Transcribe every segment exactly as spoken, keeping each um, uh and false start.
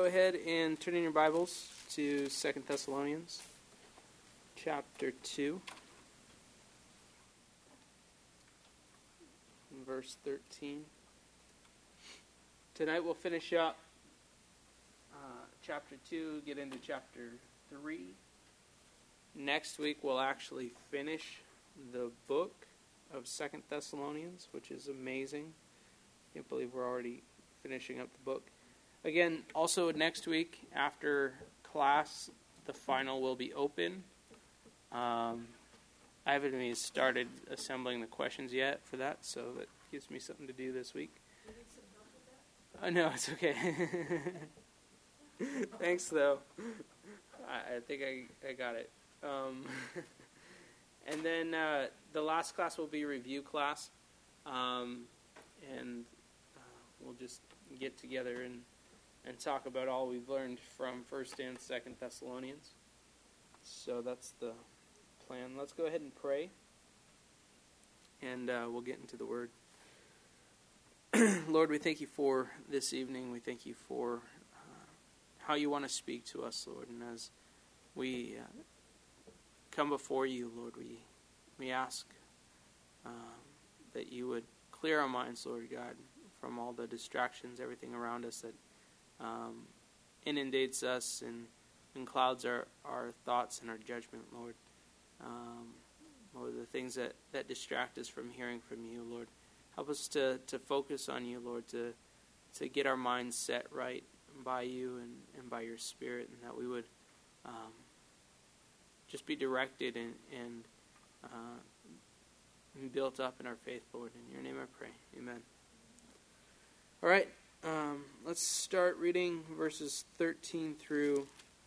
go ahead and turn in your Bibles to Second Thessalonians chapter two, verse thirteen. Tonight we'll finish up uh, chapter two, get into chapter three. Next week we'll actually finish the book of Second Thessalonians, which is amazing. I can't believe we're already finishing up the book. Again, also next week after class, the final will be open. Um, I haven't even started assembling the questions yet for that, so that gives me something to do this week. You need some help with that? Oh, no, it's okay. Thanks, though. I, I think I, I got it. Um, and then uh, the last class will be review class, um, and uh, we'll just get together and, and talk about all we've learned from First and Second Thessalonians. So that's the plan. Let's go ahead and pray, and uh, we'll get into the Word. Lord, we thank you for this evening. We thank you for uh, how you want to speak to us, Lord. And as we uh, come before you, Lord, we we ask um, that you would clear our minds, Lord God, from all the distractions, everything around us that um, inundates us and, and clouds our, our thoughts and our judgment, Lord. Um, Lord, the things that, that distract us from hearing from you, Lord. Help us to, to focus on you, Lord, to to get our minds set right by you and, and by your Spirit, and that we would um, just be directed and, and, uh, and built up in our faith, Lord. In your name I pray. Amen. All right, um, let's start reading verses thirteen through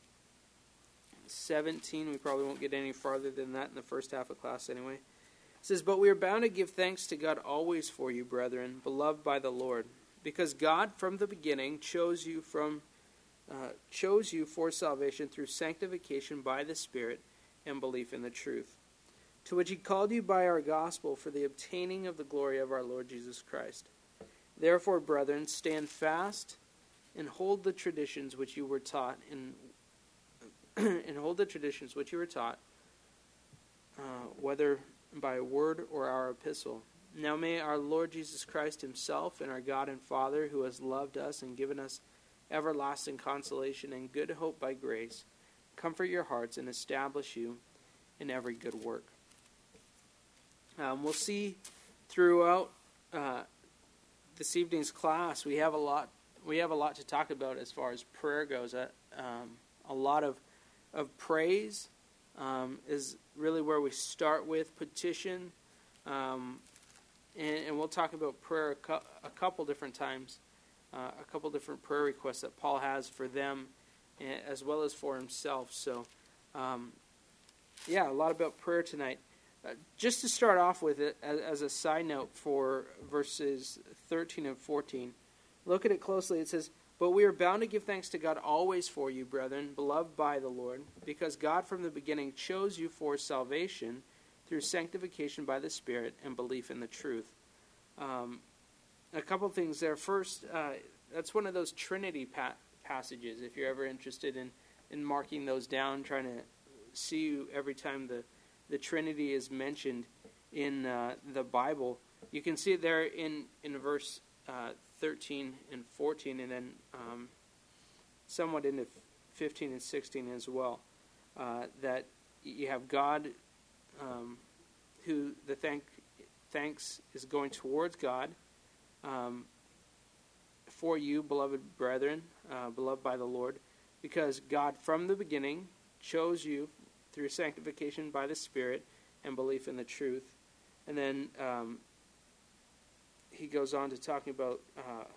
seventeen. We probably won't get any farther than that in the first half of class anyway. It says, "But we are bound to give thanks to God always for you, brethren, beloved by the Lord, because God from the beginning chose you from uh, chose you for salvation through sanctification by the Spirit and belief in the truth, to which he called you by our gospel for the obtaining of the glory of our Lord Jesus Christ. Therefore, brethren, stand fast and hold the traditions which you were taught, in, and hold the traditions which you were taught, uh, whether by word or our epistle. Now may our Lord Jesus Christ himself and our God and Father, who has loved us and given us everlasting consolation and good hope by grace, comfort your hearts and establish you in every good work." Um, we'll see throughout uh, this evening's class, we have a lot. We have a lot to talk about as far as prayer goes. Uh, um, a lot of of praise um, is really where we start with petition, um, and, and we'll talk about prayer a, cu- a couple different times, uh, a couple different prayer requests that Paul has for them, as well as for himself. So, um, yeah, a lot about prayer tonight. Uh, just to start off with it, as, as a side note for verses thirteen and fourteen, look at it closely. It says, "But we are bound to give thanks to God always for you, brethren, beloved by the Lord, because God from the beginning chose you for salvation through sanctification by the Spirit and belief in the truth." Um, a couple things there. First, uh, that's one of those Trinity pa- passages. If you're ever interested in, in marking those down, trying to see every time the the Trinity is mentioned in uh, the Bible, you can see it there in, in verse uh, thirteen and fourteen, and then um, somewhat into fifteen and sixteen as well, uh, that you have God, um, who the thank, thanks is going towards God um, for you, beloved brethren, uh, beloved by the Lord, because God from the beginning chose you through sanctification by the Spirit and belief in the truth. And then um, he goes on to talking about, uh,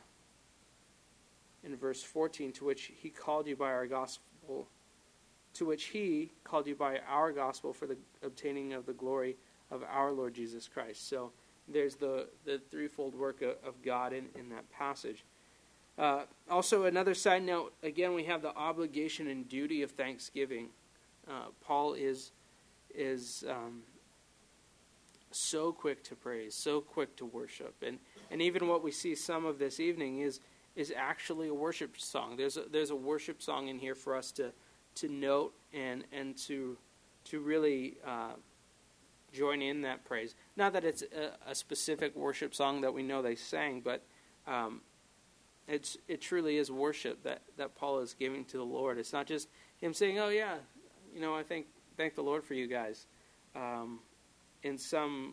in verse fourteen, to which he called you by our gospel, to which he called you by our gospel for the obtaining of the glory of our Lord Jesus Christ. So there's the, the threefold work of, of God in, in that passage. Uh, also, another side note, again, we have the obligation and duty of thanksgiving. Uh, Paul is is um, so quick to praise, so quick to worship, and and even what we see some of this evening is is actually a worship song. There's a, there's a worship song in here for us to to note and and to to really uh, join in that praise. Not that it's a, a specific worship song that we know they sang, but um, it's it truly is worship that, that Paul is giving to the Lord. It's not just him saying, "Oh yeah, you know, I thank thank the Lord for you guys," um, in some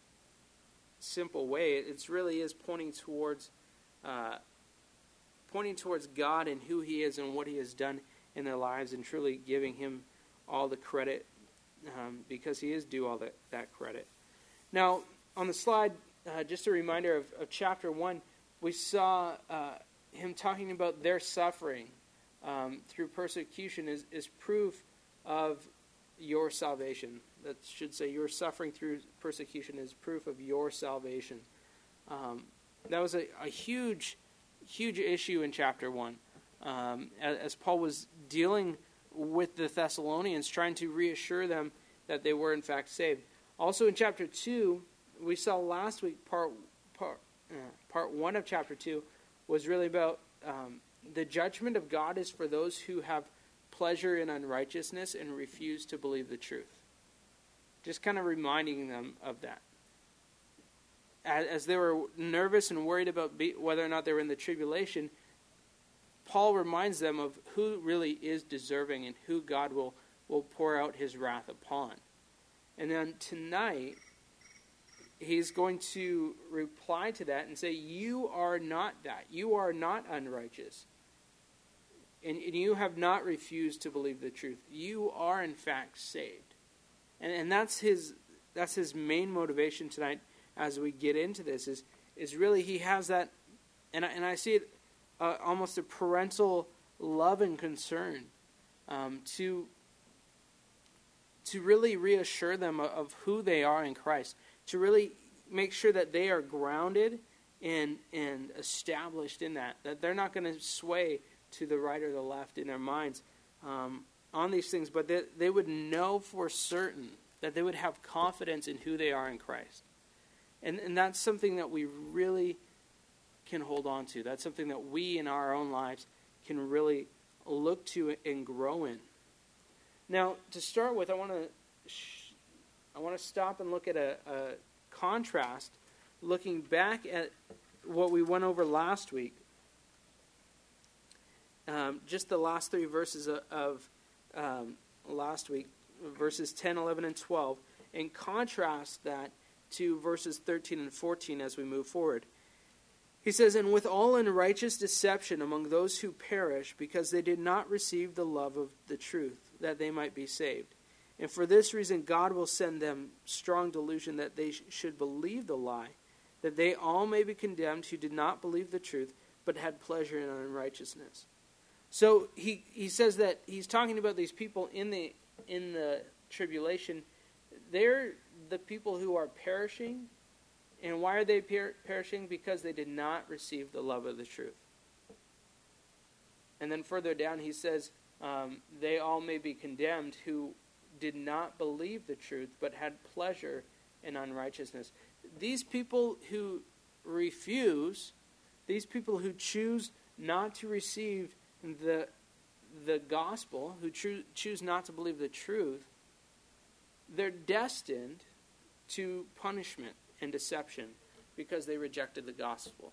simple way. It really is pointing towards uh, pointing towards God and who He is and what He has done in their lives, and truly giving Him all the credit, um, because He is due all that, that credit. Now, on the slide, uh, just a reminder of, of chapter one, we saw uh, him talking about their suffering um, through persecution is, is proof of your salvation. That should say your suffering through persecution is proof of your salvation. Um, that was a, a huge, huge issue in chapter one. Um, as, as Paul was dealing with the Thessalonians, trying to reassure them that they were in fact saved. Also in chapter two, we saw last week part part, uh, part one of chapter two was really about um, the judgment of God is for those who have pleasure in unrighteousness and refuse to believe the truth. Just kind of reminding them of that. As, as they were nervous and worried about be, whether or not they were in the tribulation, Paul reminds them of who really is deserving and who God will, will pour out His wrath upon. And then tonight, he's going to reply to that and say, you are not that. You are not unrighteous. And, and you have not refused to believe the truth. You are in fact saved. And, and that's his that's his main motivation tonight as we get into this, is, is really he has that, and I, and I see it uh, almost a parental love and concern um, to to really reassure them of, of who they are in Christ, to really make sure that they are grounded and and established in that, that they're not going to sway to the right or the left in their minds um, on these things, but that they would know for certain, that they would have confidence in who they are in Christ. And, and that's something that we really can hold on to. That's something that we in our own lives can really look to and grow in. Now, to start with, I want to sh- I want to stop and look at a, a contrast, looking back at what we went over last week. Um, just the last three verses of, of um, last week, verses ten, eleven, and twelve, and contrast that to verses thirteen and fourteen as we move forward. He says, "And with all unrighteous deception among those who perish, because they did not receive the love of the truth, that they might be saved. And for this reason God will send them strong delusion, that they sh- should believe the lie, that they all may be condemned who did not believe the truth, but had pleasure in unrighteousness." So he, he says that he's talking about these people in the in the tribulation. They're the people who are perishing. And why are they per- perishing? Because they did not receive the love of the truth. And then further down he says, um, they all may be condemned who did not believe the truth, but had pleasure in unrighteousness. These people who refuse, these people who choose not to receive the the gospel, who cho- choose not to believe the truth, they're destined to punishment and deception because they rejected the gospel.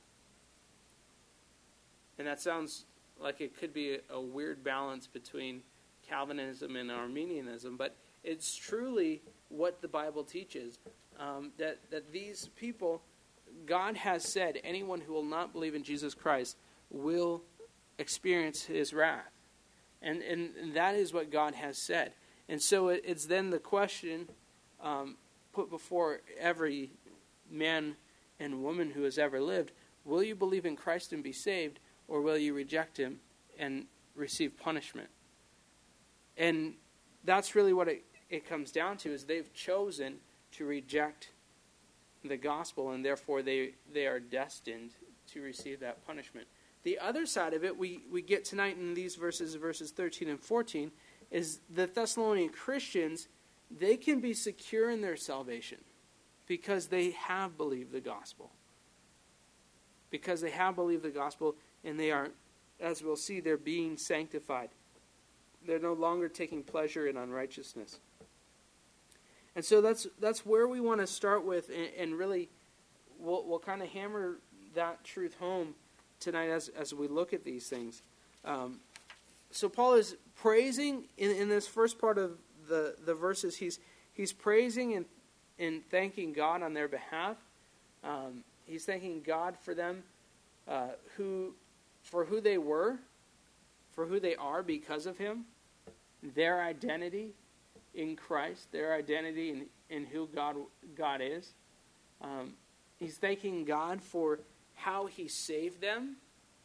And that sounds like it could be a, a weird balance between Calvinism and Arminianism, but it's truly what the Bible teaches, um, that, that these people, God has said, anyone who will not believe in Jesus Christ will experience His wrath. And, and, and that is what God has said. And so it, it's then the question um, put before every man and woman who has ever lived: will you believe in Christ and be saved, or will you reject Him and receive punishment? And that's really what it, it comes down to, is they've chosen to reject the gospel, and therefore they, they are destined to receive that punishment. The other side of it, we, we get tonight in these verses, verses thirteen and fourteen, is the Thessalonian Christians, they can be secure in their salvation because they have believed the gospel. Because they have believed the gospel, And they are, as we'll see, they're being sanctified. They're no longer taking pleasure in unrighteousness. And so that's that's where we want to start with, and, and really we'll, we'll kind of hammer that truth home tonight as, as we look at these things. Um, so Paul is praising, in, in this first part of the, the verses, he's he's praising and, and thanking God on their behalf. Um, he's thanking God for them, uh, who for who they were, for who they are because of him, their identity in Christ, their identity in, in who God God is. Um, he's thanking God for how he saved them.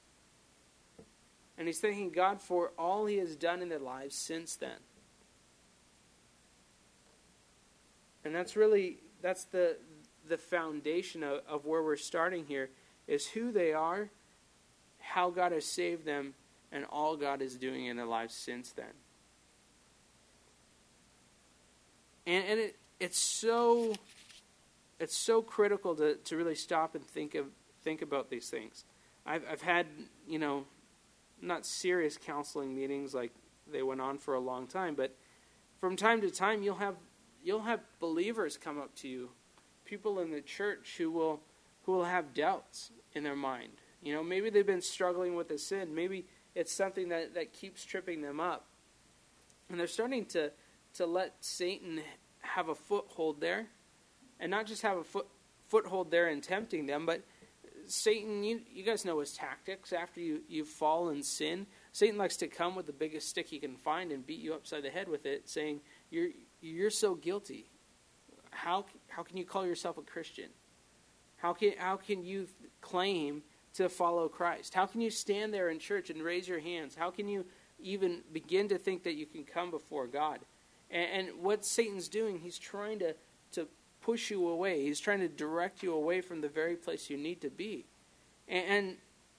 And he's thanking God for all he has done in their lives since then. And that's really, that's the the foundation of, of where we're starting here, is who they are, how God has saved them, and all God is doing in their lives since then. And, and it, it's so it's so critical to, to really stop and think of think about these things. I've I've had, you know, not serious counseling meetings like they went on for a long time, but from time to time you'll have you'll have believers come up to you, people in the church who will who will have doubts in their mind. You know, maybe they've been struggling with a sin. Maybe it's something that, that keeps tripping them up. And they're starting to, to let Satan have a foothold there. And not just have a foot, foothold there in tempting them, but Satan, you, you guys know his tactics. After you, you fall in sin, Satan likes to come with the biggest stick he can find and beat you upside the head with it, saying, you're you're so guilty. How how can you call yourself a Christian? How can how can you claim to follow Christ? How can you stand there in church and raise your hands? How can you even begin to think that you can come before God? And, and what Satan's doing, he's trying to, to push you away. He's trying to direct you away from the very place you need to be. And, and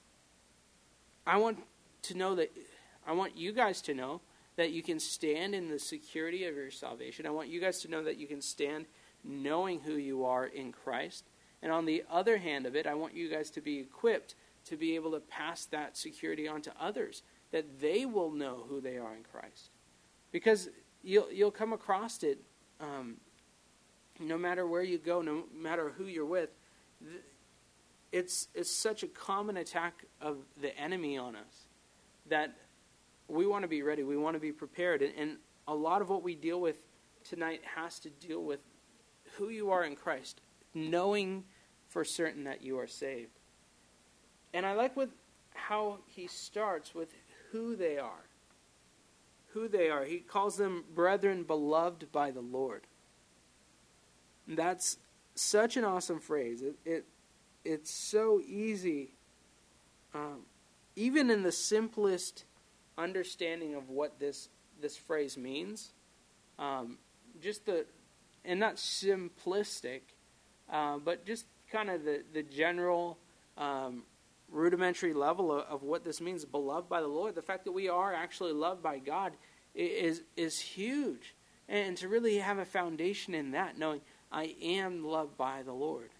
I want to know that, I want you guys to know that you can stand in the security of your salvation. I want you guys to know that you can stand knowing who you are in Christ. And on the other hand of it, I want you guys to be equipped to be able to pass that security on to others, that they will know who they are in Christ. Because you'll you'll come across it, um, no matter where you go, no matter who you're with. It's it's such a common attack of the enemy on us that we want to be ready. We want to be prepared. And, and a lot of what we deal with tonight has to deal with who you are in Christ, knowing for certain that you are saved. And I like with how he starts with who they are. Who they are. He calls them brethren beloved by the Lord. And that's such an awesome phrase. It, it It's so easy, um, even in the simplest understanding of what this this phrase means. Um, just the, and not simplistic, uh, but just kind of the, the general um, rudimentary level of, of what this means, beloved by the Lord. The fact that we are actually loved by God is is huge. And to really have a foundation in that, knowing I am loved by the Lord.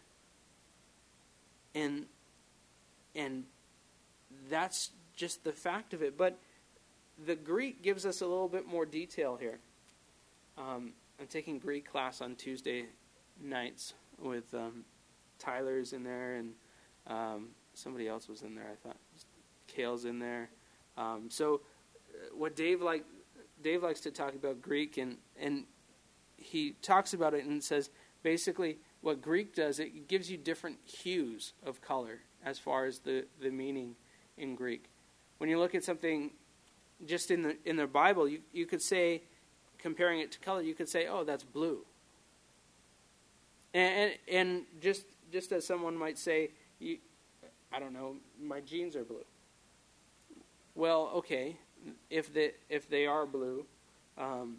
And and that's just the fact of it. But the Greek gives us a little bit more detail here. Um, I'm taking Greek class on Tuesday nights with um, Tyler's in there, and um, somebody else was in there, I thought. Kale's in there. Um, so what Dave like Dave likes to talk about Greek, and, and he talks about it and says basically what Greek does, it gives you different hues of color as far as the, the meaning in Greek. When you look at something just in the in the Bible, you, you could say, comparing it to color, you could say, oh, that's blue. And and, and just just as someone might say, you, I don't know, my jeans are blue. Well, okay, if they if they are blue, um,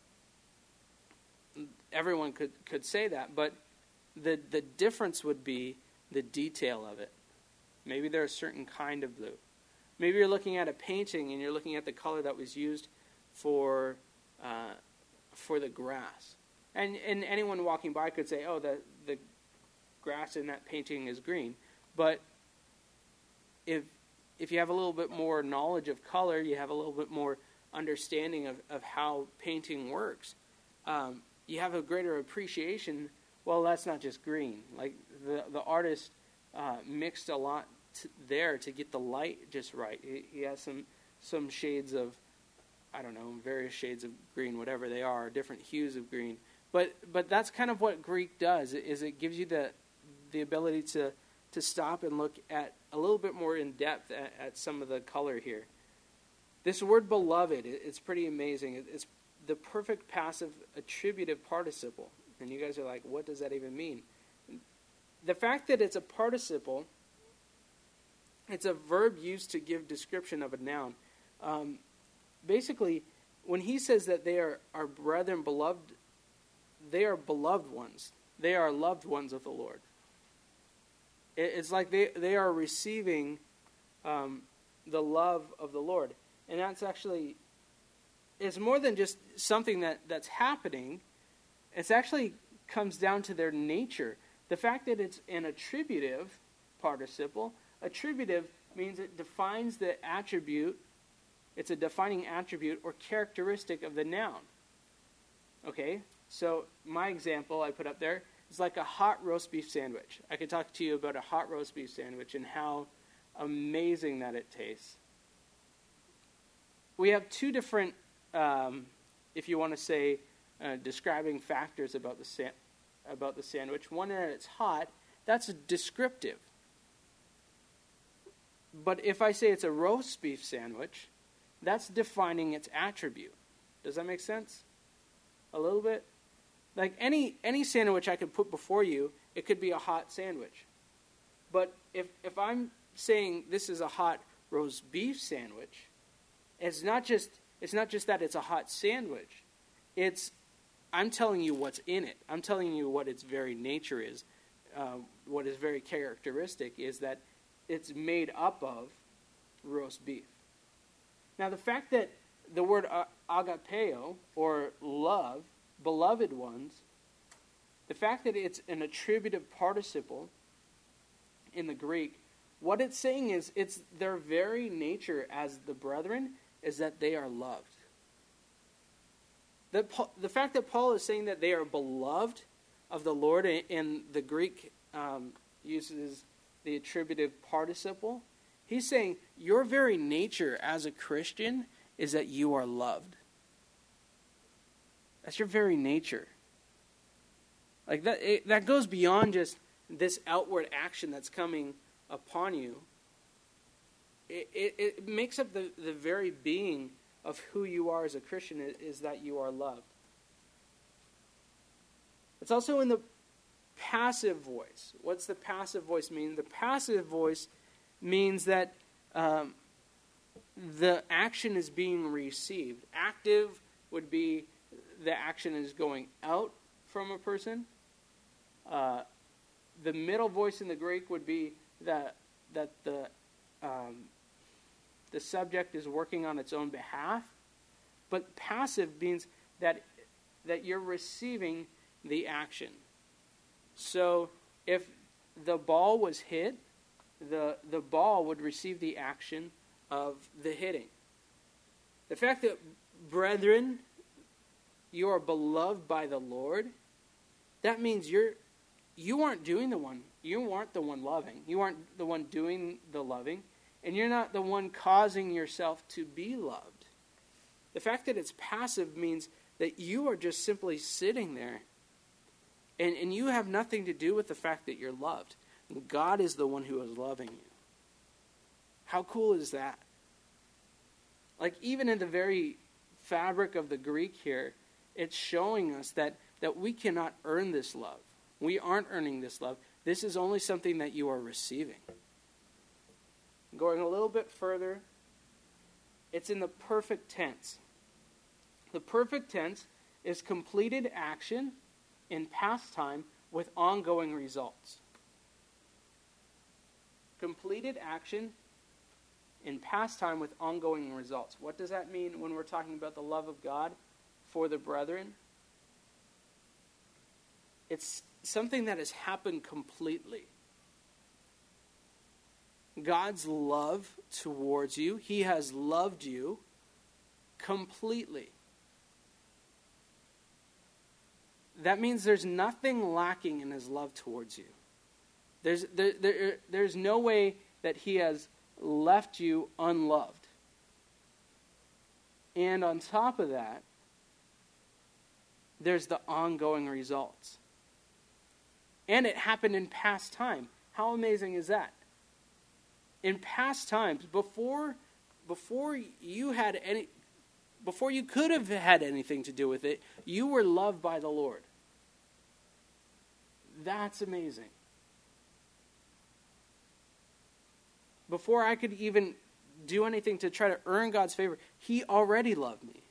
everyone could, could say that, but the the difference would be the detail of it. Maybe they're a certain kind of blue. Maybe you're looking at a painting and you're looking at the color that was used for uh, for the grass. And and anyone walking by could say, oh, the, the grass in that painting is green. But if if you have a little bit more knowledge of color, you have a little bit more understanding of, of how painting works. Um, you have a greater appreciation. Well, that's not just green. Like the the artist uh, mixed a lot t- there to get the light just right. He, he has some some shades of, I don't know, various shades of green, whatever they are, different hues of green. But but that's kind of what Greek does. Is it gives you the the ability to to stop and look at a little bit more in depth at, at some of the color here. This word beloved, it, it's pretty amazing. It, it's the perfect passive attributive participle. And you guys are like, what does that even mean? The fact that it's a participle, it's a verb used to give description of a noun. Um, basically, when he says that they are our brethren beloved, they are beloved ones. They are loved ones of the Lord. It's like they, they are receiving um, the love of the Lord. And that's actually, it's more than just something that, that's happening. It actually comes down to their nature. The fact that it's an attributive participle, attributive means it defines the attribute, it's a defining attribute or characteristic of the noun. Okay, so my example I put up there, it's like a hot roast beef sandwich. I could talk to you about a hot roast beef sandwich and how amazing that it tastes. We have two different, um, if you want to say, uh, describing factors about the sa- about the sandwich. One, that it's hot. That's descriptive. But if I say it's a roast beef sandwich, that's defining its attribute. Does that make sense? A little bit? Like any any sandwich I could put before you, it could be a hot sandwich. But if if I'm saying this is a hot roast beef sandwich, it's not just it's not just that it's a hot sandwich. It's I'm telling you what's in it. I'm telling you what its very nature is. Uh, what is very characteristic is that it's made up of roast beef. Now the fact that the word agapeo, or love, beloved ones, the fact that it's an attributive participle in the Greek, what it's saying is it's their very nature as the brethren is that they are loved. The, the fact that Paul is saying that they are beloved of the Lord, and the Greek um, uses the attributive participle, he's saying your very nature as a Christian is that you are loved. That's your very nature. Like that, it, that goes beyond just this outward action that's coming upon you. It, it, it makes up the, the very being of who you are as a Christian, is, is that you are loved. It's also in the passive voice. What's the passive voice mean? The passive voice means that um, the action is being received. Active would be the action is going out from a person. Uh, the middle voice in the Greek would be that that the um, the subject is working on its own behalf. But passive means that that you're receiving the action. So if the ball was hit, the the ball would receive the action of the hitting. The fact that, brethren, you are beloved by the Lord, that means you're you aren't doing the one you aren't the one loving. You aren't the one doing the loving, and you're not the one causing yourself to be loved. The fact that it's passive means that you are just simply sitting there, and, and you have nothing to do with the fact that you're loved. God is the one who is loving you. How cool is that? Like, even in the very fabric of the Greek here, it's showing us that, that we cannot earn this love. We aren't earning this love. This is only something that you are receiving. Going a little bit further, it's in the perfect tense. The perfect tense is completed action in past time with ongoing results. Completed action in past time with ongoing results. What does that mean when we're talking about the love of God for the brethren? It's something that has happened completely. God's love towards you. He has loved you completely. That means there's nothing lacking in his love towards you. There's, there, there, there's no way that he has left you unloved. And on top of that, there's the ongoing results. And it happened in past time. How amazing is that? In past times, before, before you had any, before you could have had anything to do with it, you were loved by the Lord. That's amazing. Before I could even do anything to try to earn God's favor, he already loved me.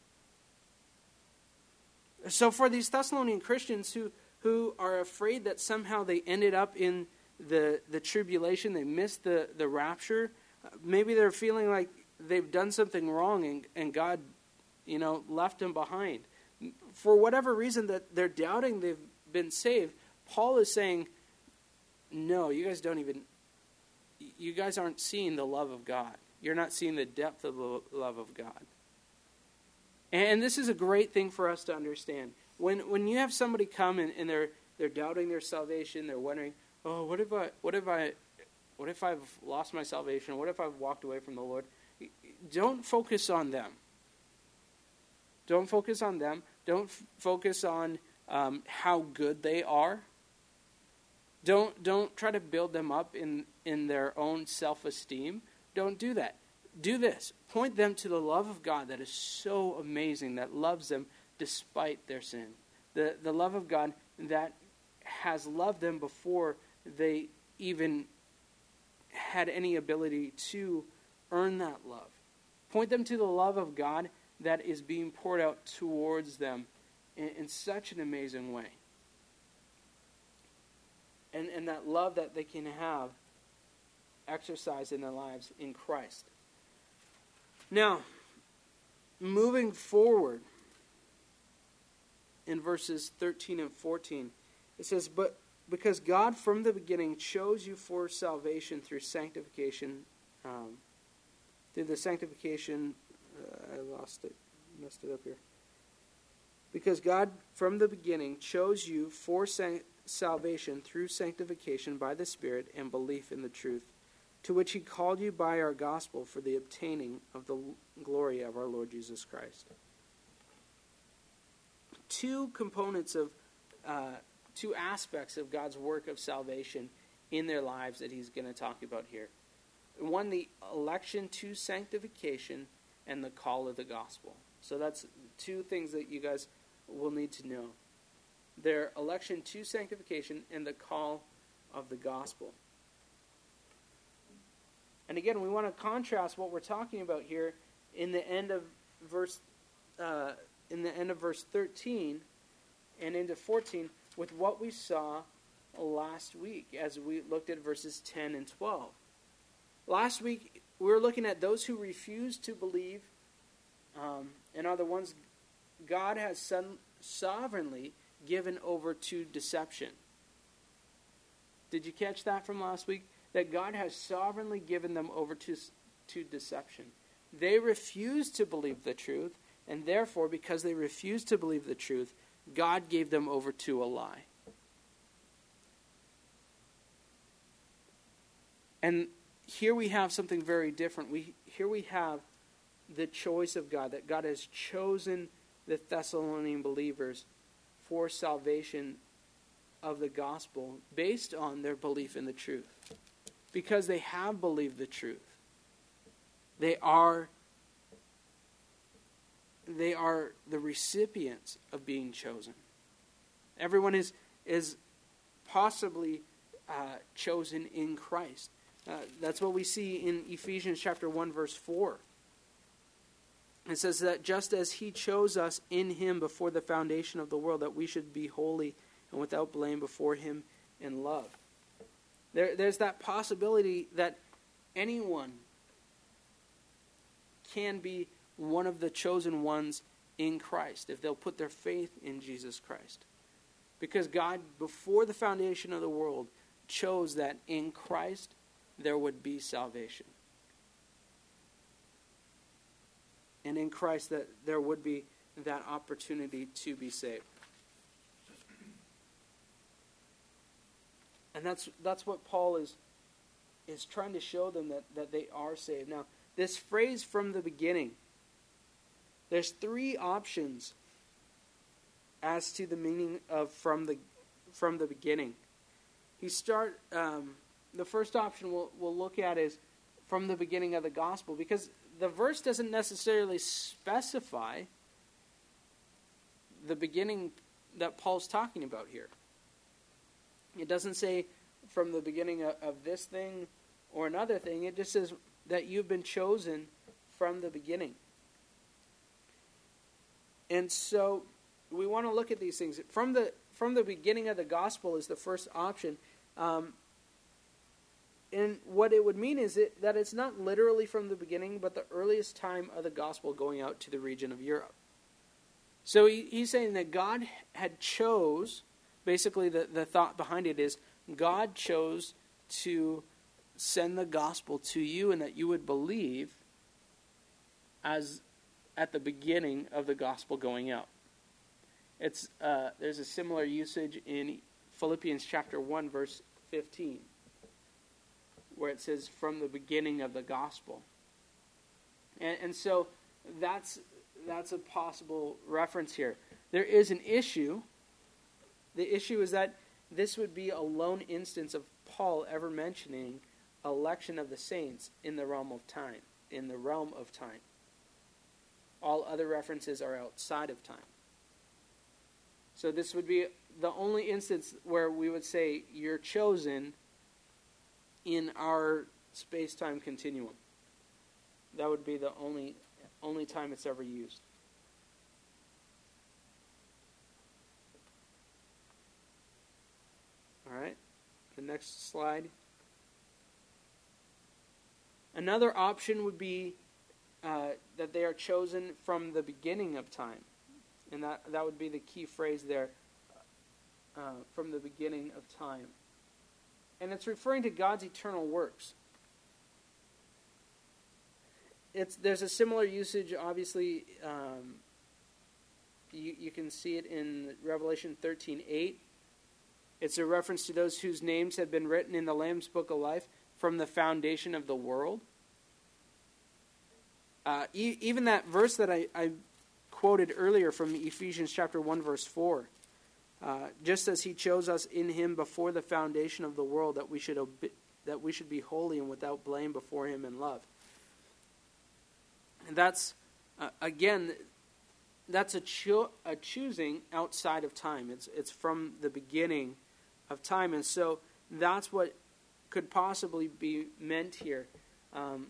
So for these Thessalonian Christians who, who are afraid that somehow they ended up in the, the tribulation, they missed the, the rapture, maybe they're feeling like they've done something wrong and, and God, you know, left them behind. For whatever reason that they're doubting they've been saved, Paul is saying, no, you guys don't even, you guys aren't seeing the love of God. You're not seeing the depth of the love of God. And this is a great thing for us to understand. When when you have somebody come and, and they're they're doubting their salvation, they're wondering, oh, what if I what if I what if I've lost my salvation? What if I've walked away from the Lord? Don't focus on them. Don't focus on them. Don't f- focus on um, how good they are. Don't don't try to build them up in, in their own self-esteem. Don't do that. Do this. Point them to the love of God that is so amazing, that loves them despite their sin. The, the love of God that has loved them before they even had any ability to earn that love. Point them to the love of God that is being poured out towards them in, in such an amazing way. And, and that love that they can have exercised in their lives in Christ. Now, moving forward in verses thirteen and fourteen, it says, But because God from the beginning chose you for salvation through sanctification, um, through the sanctification, uh, I lost it, messed it up here. Because God from the beginning chose you for san- salvation through sanctification by the Spirit and belief in the truth, to which he called you by our gospel for the obtaining of the glory of our Lord Jesus Christ. Two components of, uh, two aspects of God's work of salvation in their lives that he's going to talk about here. One, the election to sanctification, and the call of the gospel. So that's two things that you guys will need to know. Their election to sanctification and the call of the gospel. And again, we want to contrast what we're talking about here in the end of verse, uh, in the end of verse thirteen and into fourteen with what we saw last week as we looked at verses ten and twelve. Last week we were looking at those who refuse to believe, um, and are the ones God has son- sovereignly given over to deception. Did you catch that from last week? That God has sovereignly given them over to, to deception. They refused to believe the truth, and therefore, because they refused to believe the truth, God gave them over to a lie. And here we have something very different. We here we have the choice of God, that God has chosen the Thessalonian believers for salvation of the gospel based on their belief in the truth. Because they have believed the truth. They are, they are the recipients of being chosen. Everyone is, is possibly uh, chosen in Christ. Uh, that's what we see in Ephesians chapter one, verse four. It says that just as he chose us in him before the foundation of the world, that we should be holy and without blame before him in love. There, there's that possibility that anyone can be one of the chosen ones in Christ if they'll put their faith in Jesus Christ. Because God, before the foundation of the world, chose that in Christ there would be salvation. And in Christ, that there would be that opportunity to be saved. And that's that's what Paul is is trying to show them, that, that they are saved. Now, this phrase "from the beginning," there's three options as to the meaning of from the from the beginning. He start um, the first option we'll we'll look at is from the beginning of the gospel, because the verse doesn't necessarily specify the beginning that Paul's talking about here. It doesn't say from the beginning of, of this thing or another thing. It just says that you've been chosen from the beginning. And so we want to look at these things. From the from the beginning of the gospel is the first option. Um, and what it would mean is it, that it's not literally from the beginning, but the earliest time of the gospel going out to the region of Europe. So he, he's saying that God had chose, basically the, the thought behind it is, God chose to send the gospel to you and that you would believe as at the beginning of the gospel going out. It's uh, there's a similar usage in Philippians chapter one, verse fifteen, where it says, from the beginning of the gospel. And, and so that's that's a possible reference here. There is an issue. The issue is that this would be a lone instance of Paul ever mentioning election of the saints in the realm of time. In the realm of time. All other references are outside of time. So this would be the only instance where we would say you're chosen in our space-time continuum. That would be the only only time it's ever used. All right, the next slide. Another option would be uh, that they are chosen from the beginning of time. And that, that would be the key phrase there, uh, from the beginning of time. And it's referring to God's eternal works. It's there's a similar usage, obviously. Um, you, you can see it in Revelation thirteen eight. It's a reference to those whose names have been written in the Lamb's Book of Life from the foundation of the world. Uh, e- even that verse that I, I quoted earlier from Ephesians chapter one, verse four. Uh, just as he chose us in him before the foundation of the world, that we should obe- that we should be holy and without blame before him in love. And that's, uh, again, that's a, cho- a choosing outside of time. It's it's from the beginning of time. And so that's what could possibly be meant here. Um,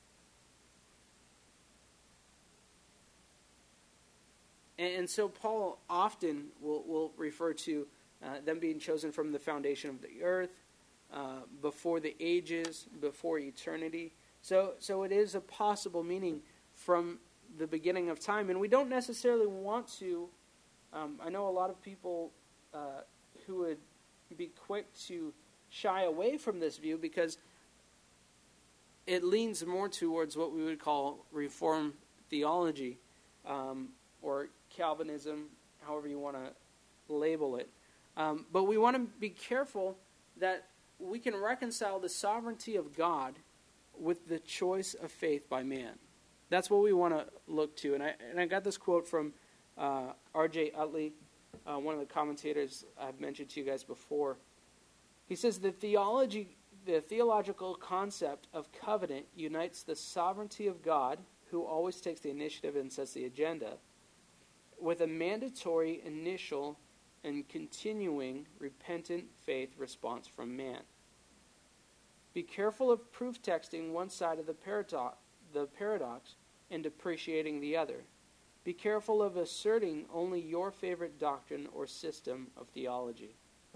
and, and so Paul often will, will refer to uh, them being chosen from the foundation of the earth, uh, before the ages, before eternity. So, so it is a possible meaning from the beginning of time. And we don't necessarily want to, um, I know a lot of people uh, who would be quick to shy away from this view because it leans more towards what we would call Reformed theology, um, or Calvinism, however you want to label it. Um, but we want to be careful that we can reconcile the sovereignty of God with the choice of faith by man. That's what we want to look to. And I and I got this quote from uh, R J Utley, uh, one of the commentators I've mentioned to you guys before. He says, the theology, the theological concept of covenant unites the sovereignty of God, who always takes the initiative and sets the agenda, with a mandatory initial and continuing repentant faith response from man. Be careful of proof texting one side of the paradox, the paradox and depreciating the other. Be careful of asserting only your favorite doctrine or system of theology.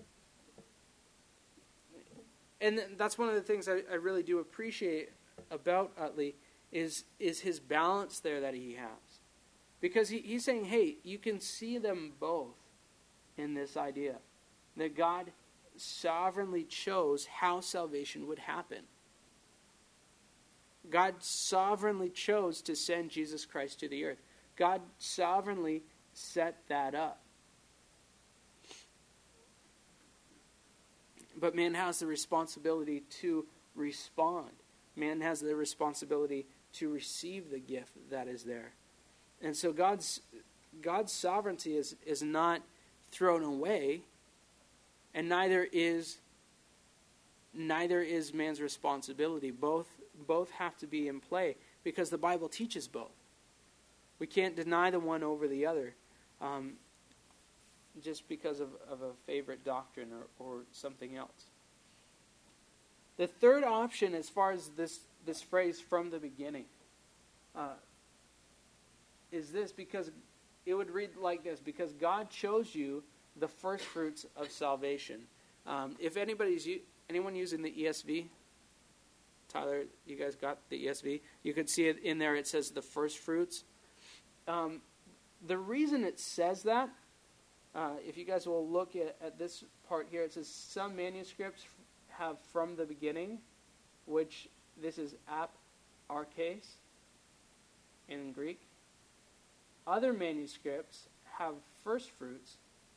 And that's one of the things I, I really do appreciate about Utley is, is his balance there that he has. Because he, he's saying, hey, you can see them both in this idea. That God sovereignly chose how salvation would happen. God sovereignly chose to send Jesus Christ to the earth. God sovereignly set that up. But man has the responsibility to respond. Man has the responsibility to receive the gift that is there. And so God's God's sovereignty is, is not thrown away, and neither is neither is man's responsibility. Both both have to be in play, because the Bible teaches both. We can't deny the one over the other, um, just because of, of a favorite doctrine or, or something else. The third option, as far as this, this phrase "from the beginning," uh, is this, because it would read like this: because God chose you the first fruits of salvation. Um, if anybody's anyone using the E S V, Tyler, you guys got the E S V? You could see it in there. It says the first fruits. Um, the reason it says that, uh, if you guys will look at, at this part here, it says some manuscripts have "from the beginning," which this is ap arches in Greek. Other manuscripts have "first fruits,"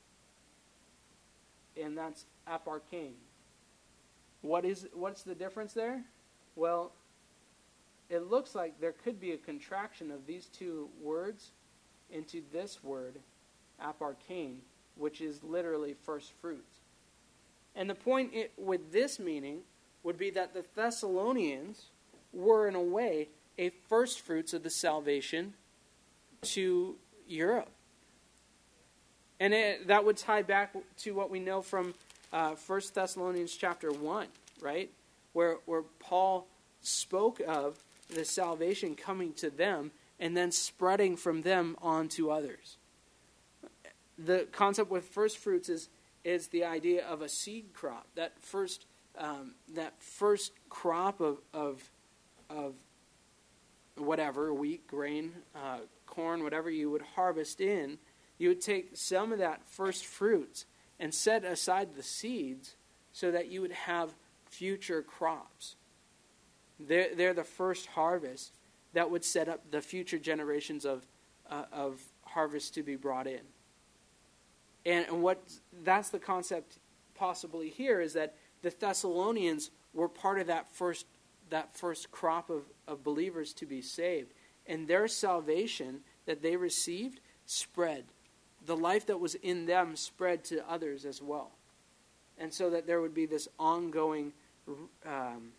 and that's aparkein. What is what's the difference there? Well, it looks like there could be a contraction of these two words into this word, aparkein, which is literally first fruits. And the point it, with this meaning would be that the Thessalonians were, in a way, a first fruits of the salvation to Europe. And it, that would tie back to what we know from uh, First Thessalonians chapter one, right? Where, where Paul spoke of the salvation coming to them and then spreading from them on to others. The concept with first fruits is, is the idea of a seed crop. That first um, that first crop of, of, of whatever, wheat, grain, uh, corn, whatever you would harvest in, you would take some of that first fruits and set aside the seeds so that you would have future crops. They're, they're the first harvest that would set up the future generations of uh, of harvest to be brought in. And, and what that's the concept possibly here, is that the Thessalonians were part of that first that first crop of, of believers to be saved. And their salvation that they received spread. The life that was in them spread to others as well. And so that there would be this ongoing, um,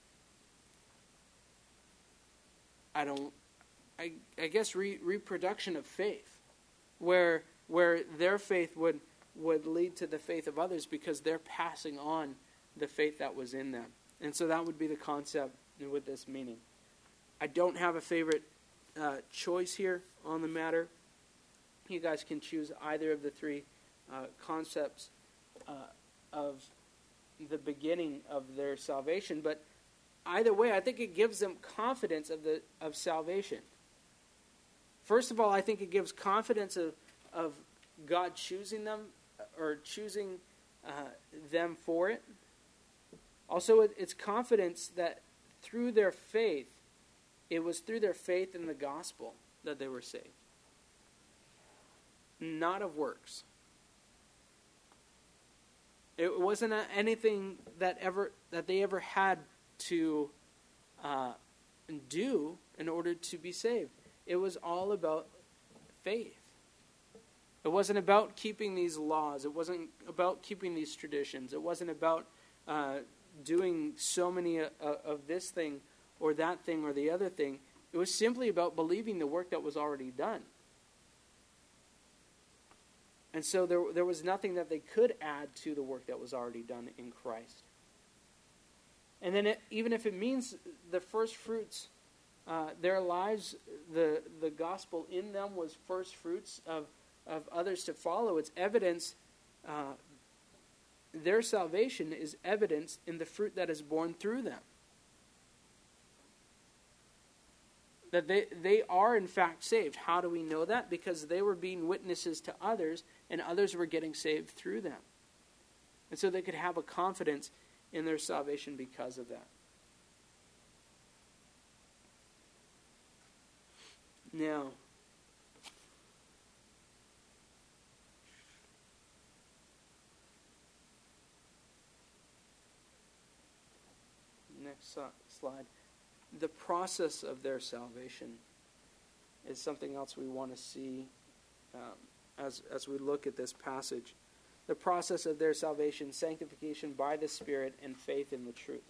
I don't, I, I guess re, reproduction of faith, where where their faith would would lead to the faith of others because they're passing on the faith that was in them. And so that would be the concept with this meaning. I don't have a favorite uh, choice here on the matter. You guys can choose either of the three uh, concepts uh, of the beginning of their salvation, but either way, I think it gives them confidence of the of salvation. First of all, I think it gives confidence of of God choosing them or choosing uh, them for it. Also, it, it's confidence that through their faith, it was through their faith in the gospel that they were saved, not of works. It wasn't anything that ever that they ever had to uh, do in order to be saved. It was all about faith. It wasn't about keeping these laws. It wasn't about keeping these traditions. It wasn't about uh, doing so many uh, of this thing or that thing or the other thing. It was simply about believing the work that was already done. And so there, there was nothing that they could add to the work that was already done in Christ. And then it, even if it means the first fruits, uh, their lives, the, the gospel in them was first fruits of, of others to follow, it's evidence, uh, their salvation is evidence in the fruit that is born through them. That they, they are in fact saved. How do we know that? Because they were being witnesses to others, and others were getting saved through them. And so they could have a confidence in their salvation because of that. Now, next slide. The process of their salvation is something else we want to see um, as, as we look at this passage. The process of their salvation, sanctification by the Spirit, and faith in the truth.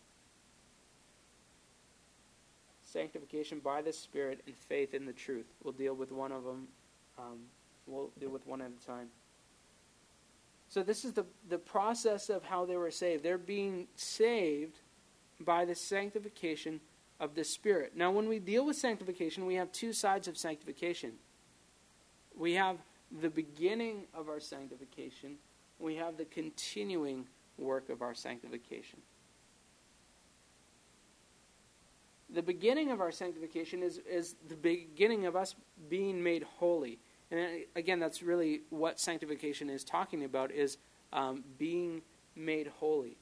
Sanctification by the Spirit and faith in the truth. We'll deal with one of them. Um, we'll deal with one at a time. So this is the, the process of how they were saved. They're being saved by the sanctification of the Spirit. Now, when we deal with sanctification, we have two sides of sanctification. We have the beginning of our sanctification. We have the continuing work of our sanctification. The beginning of our sanctification is, is the beginning of us being made holy. And again, that's really what sanctification is talking about, is um, being made holy.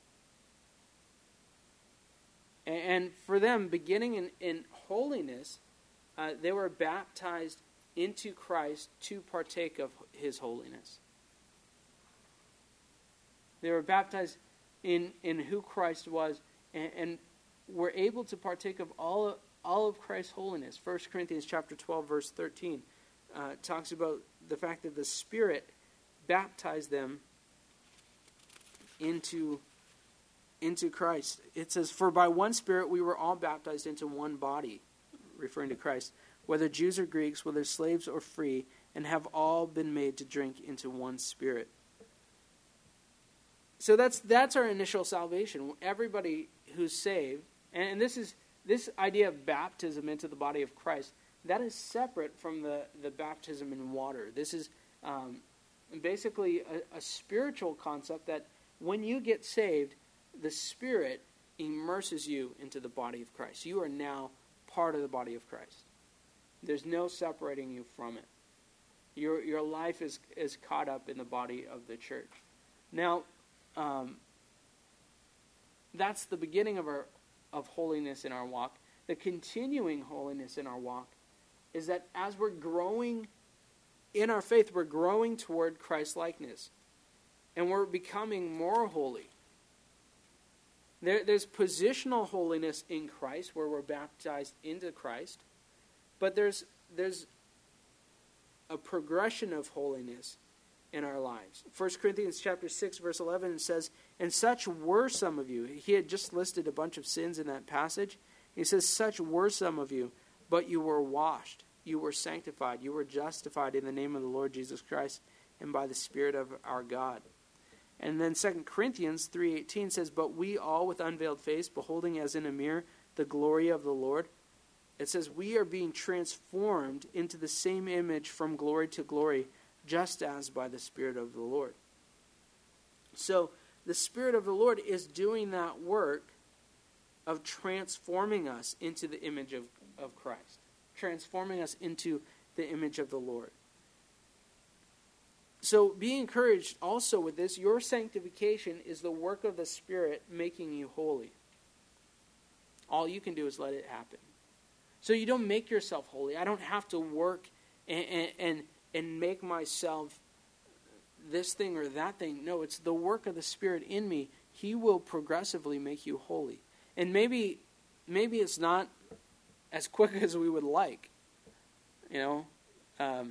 And, and for them, beginning in, in holiness, uh, they were baptized into Christ to partake of His holiness. They were baptized in, in who Christ was, and, and were able to partake of all of, all of Christ's holiness. First Corinthians chapter twelve, verse thirteen, uh, talks about the fact that the Spirit baptized them into, into Christ. It says, "For by one Spirit we were all baptized into one body," referring to Christ, "whether Jews or Greeks, whether slaves or free, and have all been made to drink into one Spirit." So that's that's our initial salvation. Everybody who's saved, and this is this idea of baptism into the body of Christ, that is separate from the, the baptism in water. This is um, basically a, a spiritual concept that when you get saved, the Spirit immerses you into the body of Christ. You are now part of the body of Christ. There's no separating you from it. Your your life is, is caught up in the body of the church. Now, um, that's the beginning of our of holiness in our walk. The continuing holiness in our walk is that as we're growing in our faith, we're growing toward Christ-likeness. And we're becoming more holy. There, there's positional holiness in Christ, where we're baptized into Christ. But there's there's a progression of holiness in our lives. First Corinthians chapter six, verse eleven says, "And such were some of you." He had just listed a bunch of sins in that passage. He says, "Such were some of you, but you were washed, you were sanctified, you were justified in the name of the Lord Jesus Christ and by the Spirit of our God." And then Second Corinthians three eighteen says, "But we all with unveiled face, beholding as in a mirror the glory of the Lord." It says, "We are being transformed into the same image from glory to glory, just as by the Spirit of the Lord." So the Spirit of the Lord is doing that work of transforming us into the image of, of Christ. Transforming us into the image of the Lord. So be encouraged also with this. Your sanctification is the work of the Spirit making you holy. All you can do is let it happen. So you don't make yourself holy. I don't have to work and, and, and, and make myself this thing or that thing. No, it's the work of the Spirit in me. He will progressively make you holy. And maybe maybe it's not as quick as we would like. You know, um,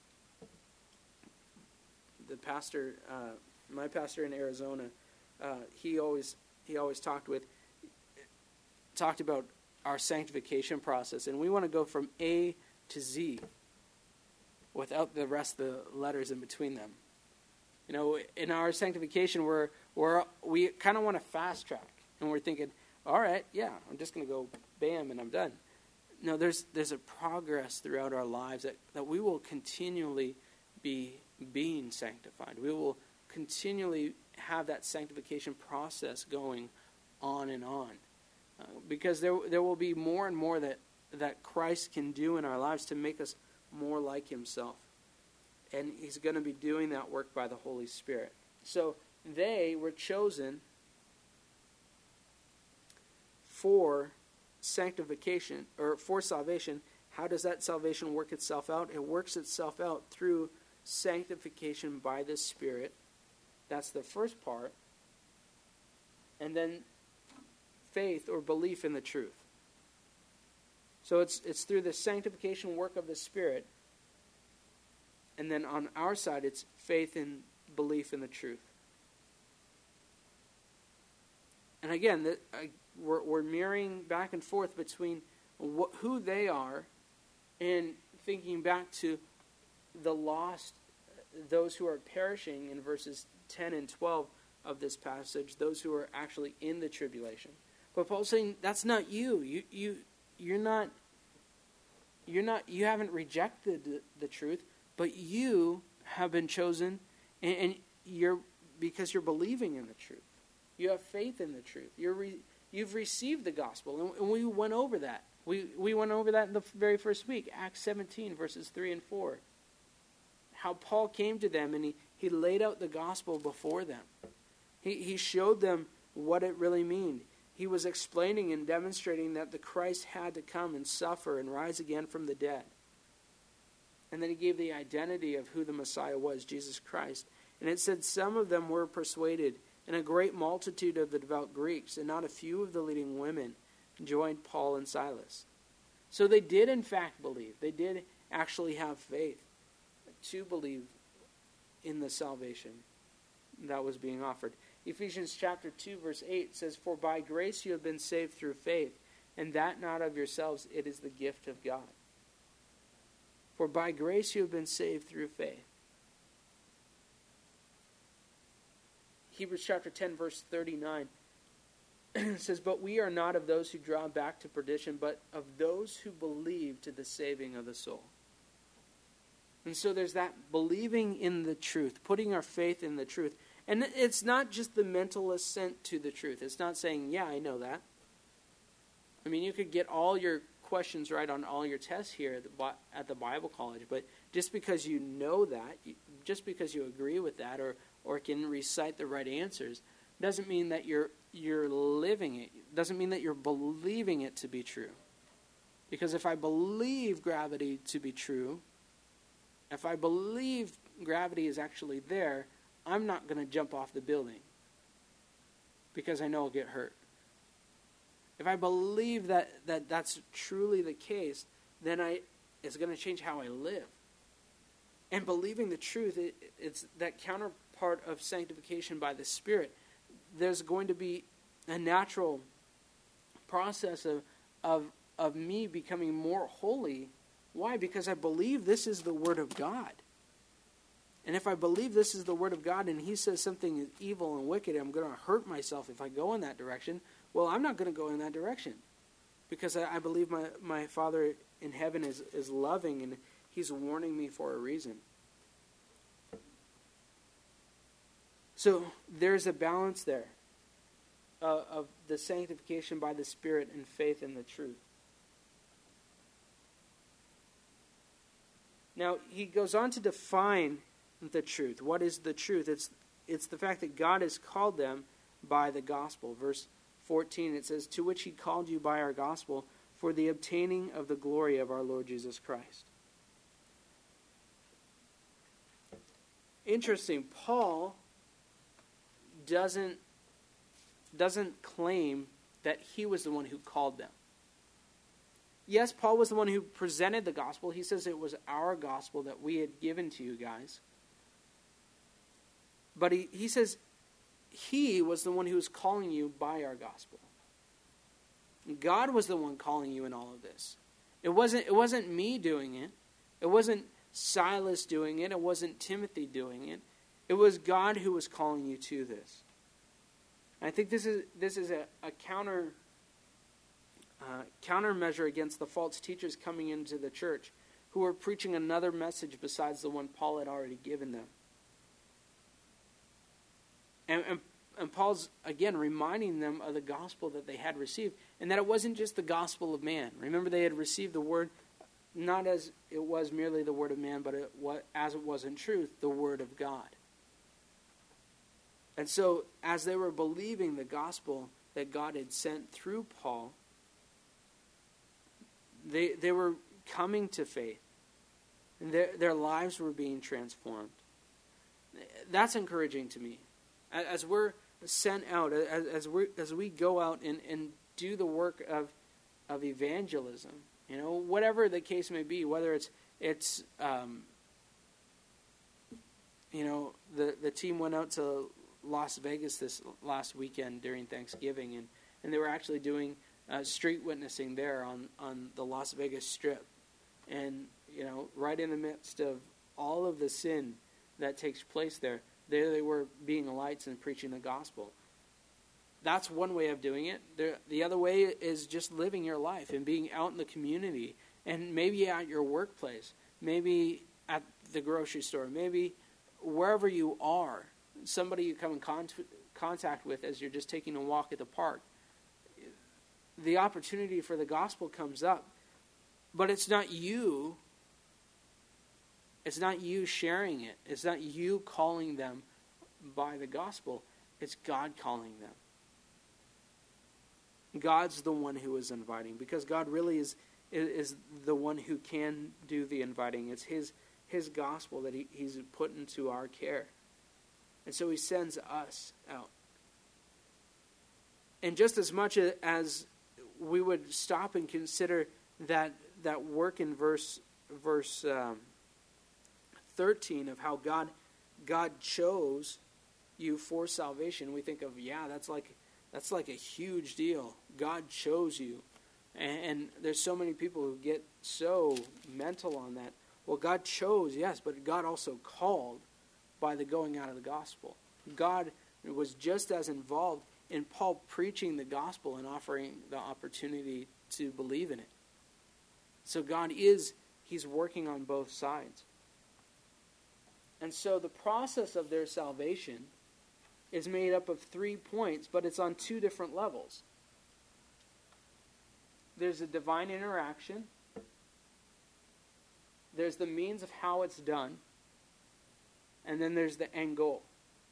the pastor, uh, my pastor in Arizona, uh, he always he always talked with talked about our sanctification process, and we want to go from A to Z without the rest of the letters in between them. You know, in our sanctification, we're, we're we kind of want to fast track, and we're thinking, all right, yeah, I'm just going to go bam, and I'm done. No, there's there's a progress throughout our lives that, that we will continually be being sanctified. We will continually have that sanctification process going on and on. Uh, because there there will be more and more that, that Christ can do in our lives to make us more like Himself. And He's going to be doing that work by the Holy Spirit. So they were chosen for sanctification, or for salvation, How does that salvation work itself out? It works itself out through sanctification by the Spirit. That's the first part. And then faith or belief in the truth. So it's it's through the sanctification work of the Spirit. And then on our side, it's faith and belief in the truth. And again, the, I, we're, we're mirroring back and forth between wh- who they are and thinking back to the lost, those who are perishing in verses ten and twelve of this passage, those who are actually in the tribulation. But Paul's saying that's not you. You you you're not you're not you haven't rejected the, the truth, but you have been chosen, and, and you're because you're believing in the truth. You have faith in the truth. You're re, you've received the gospel, and, and we went over that. We we went over that in the very first week, Acts seventeen, verses three and four. How Paul came to them and he, he laid out the gospel before them. He he showed them what it really meant. He was explaining and demonstrating that the Christ had to come and suffer and rise again from the dead. And then he gave the identity of who the Messiah was, Jesus Christ. And it said some of them were persuaded, and a great multitude of the devout Greeks, and not a few of the leading women, joined Paul and Silas. So they did in fact believe. They did actually have faith to believe in the salvation that was being offered. Ephesians chapter two verse eight says, "For by grace you have been saved through faith, and that not of yourselves, it is the gift of God." For by grace you have been saved through faith. Hebrews chapter ten verse thirty-nine says, "But we are not of those who draw back to perdition, but of those who believe to the saving of the soul." And so there's that believing in the truth, putting our faith in the truth. And it's not just the mental assent to the truth. It's not saying, yeah, I know that. I mean, you could get all your questions right on all your tests here at the, at the Bible college, but just because you know that, just because you agree with that or, or can recite the right answers, doesn't mean that you're you're living it. Doesn't mean that you're believing it to be true. Because if I believe gravity to be true, if I believe gravity is actually there, I'm not going to jump off the building because I know I'll get hurt. If I believe that, that that's truly the case, then I it's going to change how I live. And believing the truth, it, it's that counterpart of sanctification by the Spirit. There's going to be a natural process of of of me becoming more holy. Why? Because I believe this is the Word of God. And if I believe this is the Word of God and He says something is evil and wicked, I'm going to hurt myself if I go in that direction, well, I'm not going to go in that direction. Because I, I believe my, my Father in heaven is, is loving and He's warning me for a reason. So there's a balance there uh, of the sanctification by the Spirit and faith in the truth. Now, he goes on to define the truth. What is the truth? It's it's the fact that God has called them by the gospel. Verse fourteen, it says, "To which He called you by our gospel for the obtaining of the glory of our Lord Jesus Christ." Interesting. Paul doesn't doesn't claim that he was the one who called them. Yes, Paul was the one who presented the gospel. He says it was our gospel that we had given to you guys. But he, he says he was the one who was calling you by our gospel. God was the one calling you in all of this. It wasn't, it wasn't me doing it. It wasn't Silas doing it. It wasn't Timothy doing it. It was God who was calling you to this. And I think this is this is a, a counter Uh, countermeasure against the false teachers coming into the church who were preaching another message besides the one Paul had already given them. And, and, and Paul's, again, reminding them of the gospel that they had received, and that it wasn't just the gospel of man. Remember, they had received the word not as it was merely the word of man, but it was, as it was in truth, the word of God. And so, as they were believing the gospel that God had sent through Paul, They they were coming to faith. And their, their lives were being transformed. That's encouraging to me. As we're sent out, as, as, we as we go out and, and do the work of, of evangelism, you know, whatever the case may be, whether it's, it's um, you know, the, the team went out to Las Vegas this last weekend during Thanksgiving, and, and they were actually doing uh, street witnessing there on, on the Las Vegas Strip. And, you know, right in the midst of all of the sin that takes place there, there they were being lights and preaching the gospel. That's one way of doing it. The, the other way is just living your life and being out in the community, and maybe at your workplace, maybe at the grocery store, maybe wherever you are, somebody you come in con- contact with as you're just taking a walk at the park. The opportunity for the gospel comes up, but it's not you. It's not you sharing it. It's not you calling them by the gospel. It's God calling them. God's the one who is inviting, because God really is is, is the one who can do the inviting. It's His His gospel that he, He's put into our care. And so He sends us out. And just as much as we would stop and consider that that work in verse verse um, thirteen of how God God chose you for salvation, we think of, yeah, that's like that's like a huge deal. God chose you. And, and there's so many people who get so mental on that. Well, God chose, yes, but God also called by the going out of the gospel. God was just as involved in Paul preaching the gospel and offering the opportunity to believe in it. So God is, He's working on both sides. And so the process of their salvation is made up of three points, but it's on two different levels. There's a divine interaction. There's the means of how it's done. And then there's the end goal.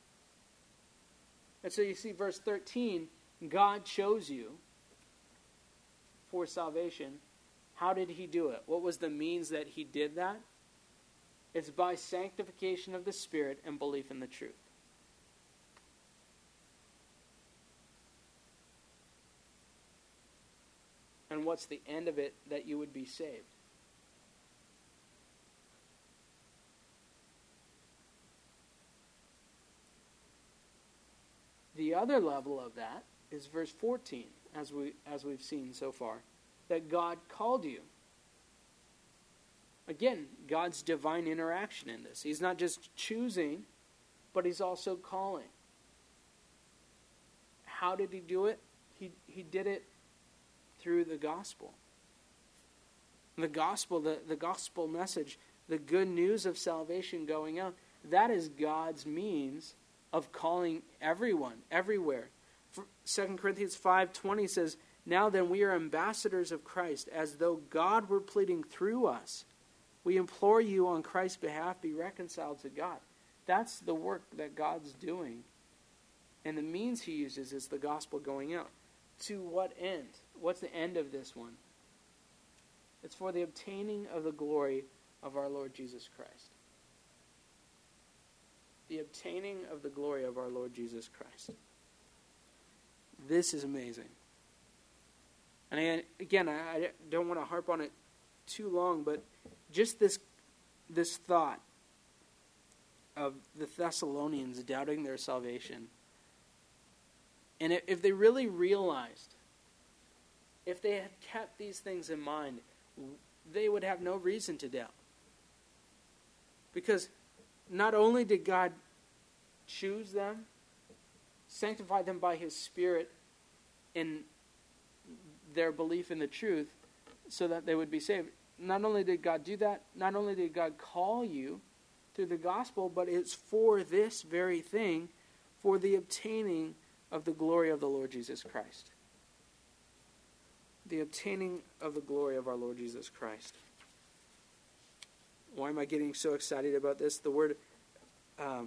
And so you see verse thirteen, God chose you for salvation. How did He do it? What was the means that He did that? It's by sanctification of the Spirit and belief in the truth. And what's the end of it? That you would be saved. The other level of that is verse fourteen, as we as we've seen so far, that God called you. Again, God's divine interaction in this. He's not just choosing, but He's also calling. How did He do it? He He did it through the gospel. The gospel, the, the gospel message, the good news of salvation going out, that is God's means of calling everyone, everywhere. Second Corinthians five twenty says, "Now then we are ambassadors of Christ, as though God were pleading through us. We implore you on Christ's behalf, be reconciled to God." That's the work that God's doing. And the means He uses is the gospel going out. To what end? What's the end of this one? It's for the obtaining of the glory of our Lord Jesus Christ. The obtaining of the glory of our Lord Jesus Christ. This is amazing. And I, again, I, I don't want to harp on it too long, but just this this thought of the Thessalonians doubting their salvation. And if they really realized, if they had kept these things in mind, they would have no reason to doubt. Because not only did God choose them, sanctify them by His Spirit in their belief in the truth so that they would be saved. Not only did God do that, not only did God call you through the gospel, but it's for this very thing, for the obtaining of the glory of the Lord Jesus Christ. The obtaining of the glory of our Lord Jesus Christ. Why am I getting so excited about this? The word, um,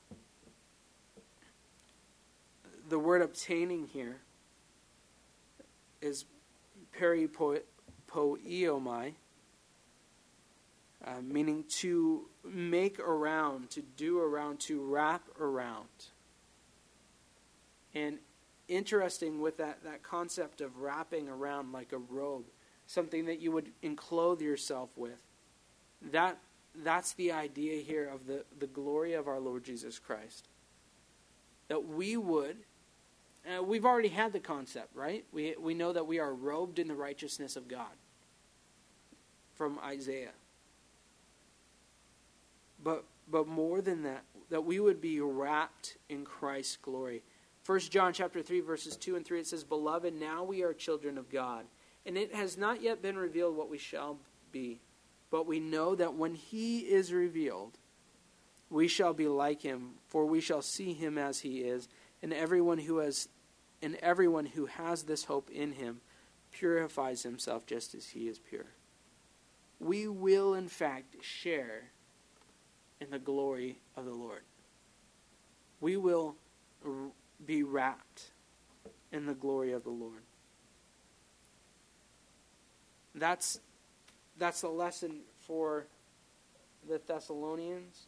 the word obtaining here is peripoiomai, uh, meaning to make around, to do around, to wrap around. And interesting with that, that concept of wrapping around like a robe, something that you would enclothe yourself with. That that's the idea here of the, the glory of our Lord Jesus Christ. That we would, uh, we've already had the concept, right? We we know that we are robed in the righteousness of God from Isaiah. But but more than that, that we would be wrapped in Christ's glory. First John chapter three, verses two and three, it says, "Beloved, now we are children of God, and it has not yet been revealed what we shall be. But we know that when he is revealed, we shall be like him, for we shall see him as he is. And everyone who has, and everyone who has this hope in him purifies himself just as he is pure." We will, in fact, share in the glory of the Lord. We will be wrapped in the glory of the Lord. That's that's the lesson for the Thessalonians.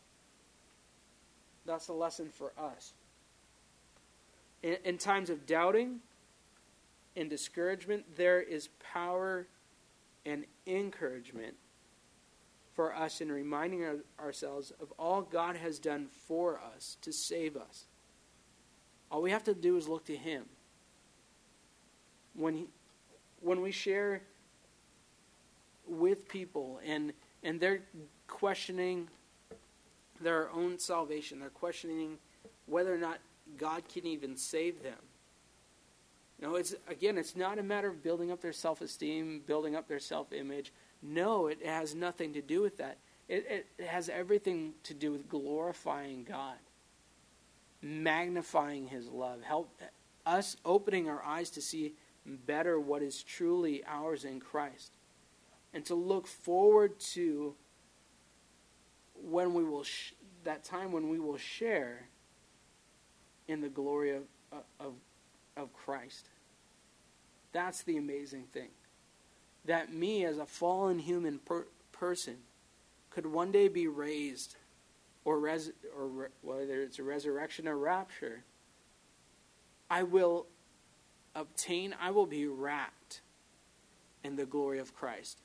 That's the lesson for us. In, in times of doubting and discouragement, there is power and encouragement for us in reminding our, ourselves of all God has done for us to save us. All we have to do is look to him. When he, when we share with people and and they're questioning their own salvation, they're questioning whether or not God can even save them. You know, it's again, it's not a matter of building up their self-esteem, building up their self-image. No, it has nothing to do with that. It, it has everything to do with glorifying God, magnifying his love, help us opening our eyes to see better what is truly ours in Christ, and to look forward to when we will sh- that time when we will share in the glory of of of Christ. That's the amazing thing. That me as a fallen human per- person could one day be raised, or res- or re- whether it's a resurrection or rapture, I will obtain, I will be wrapped in the glory of Christ.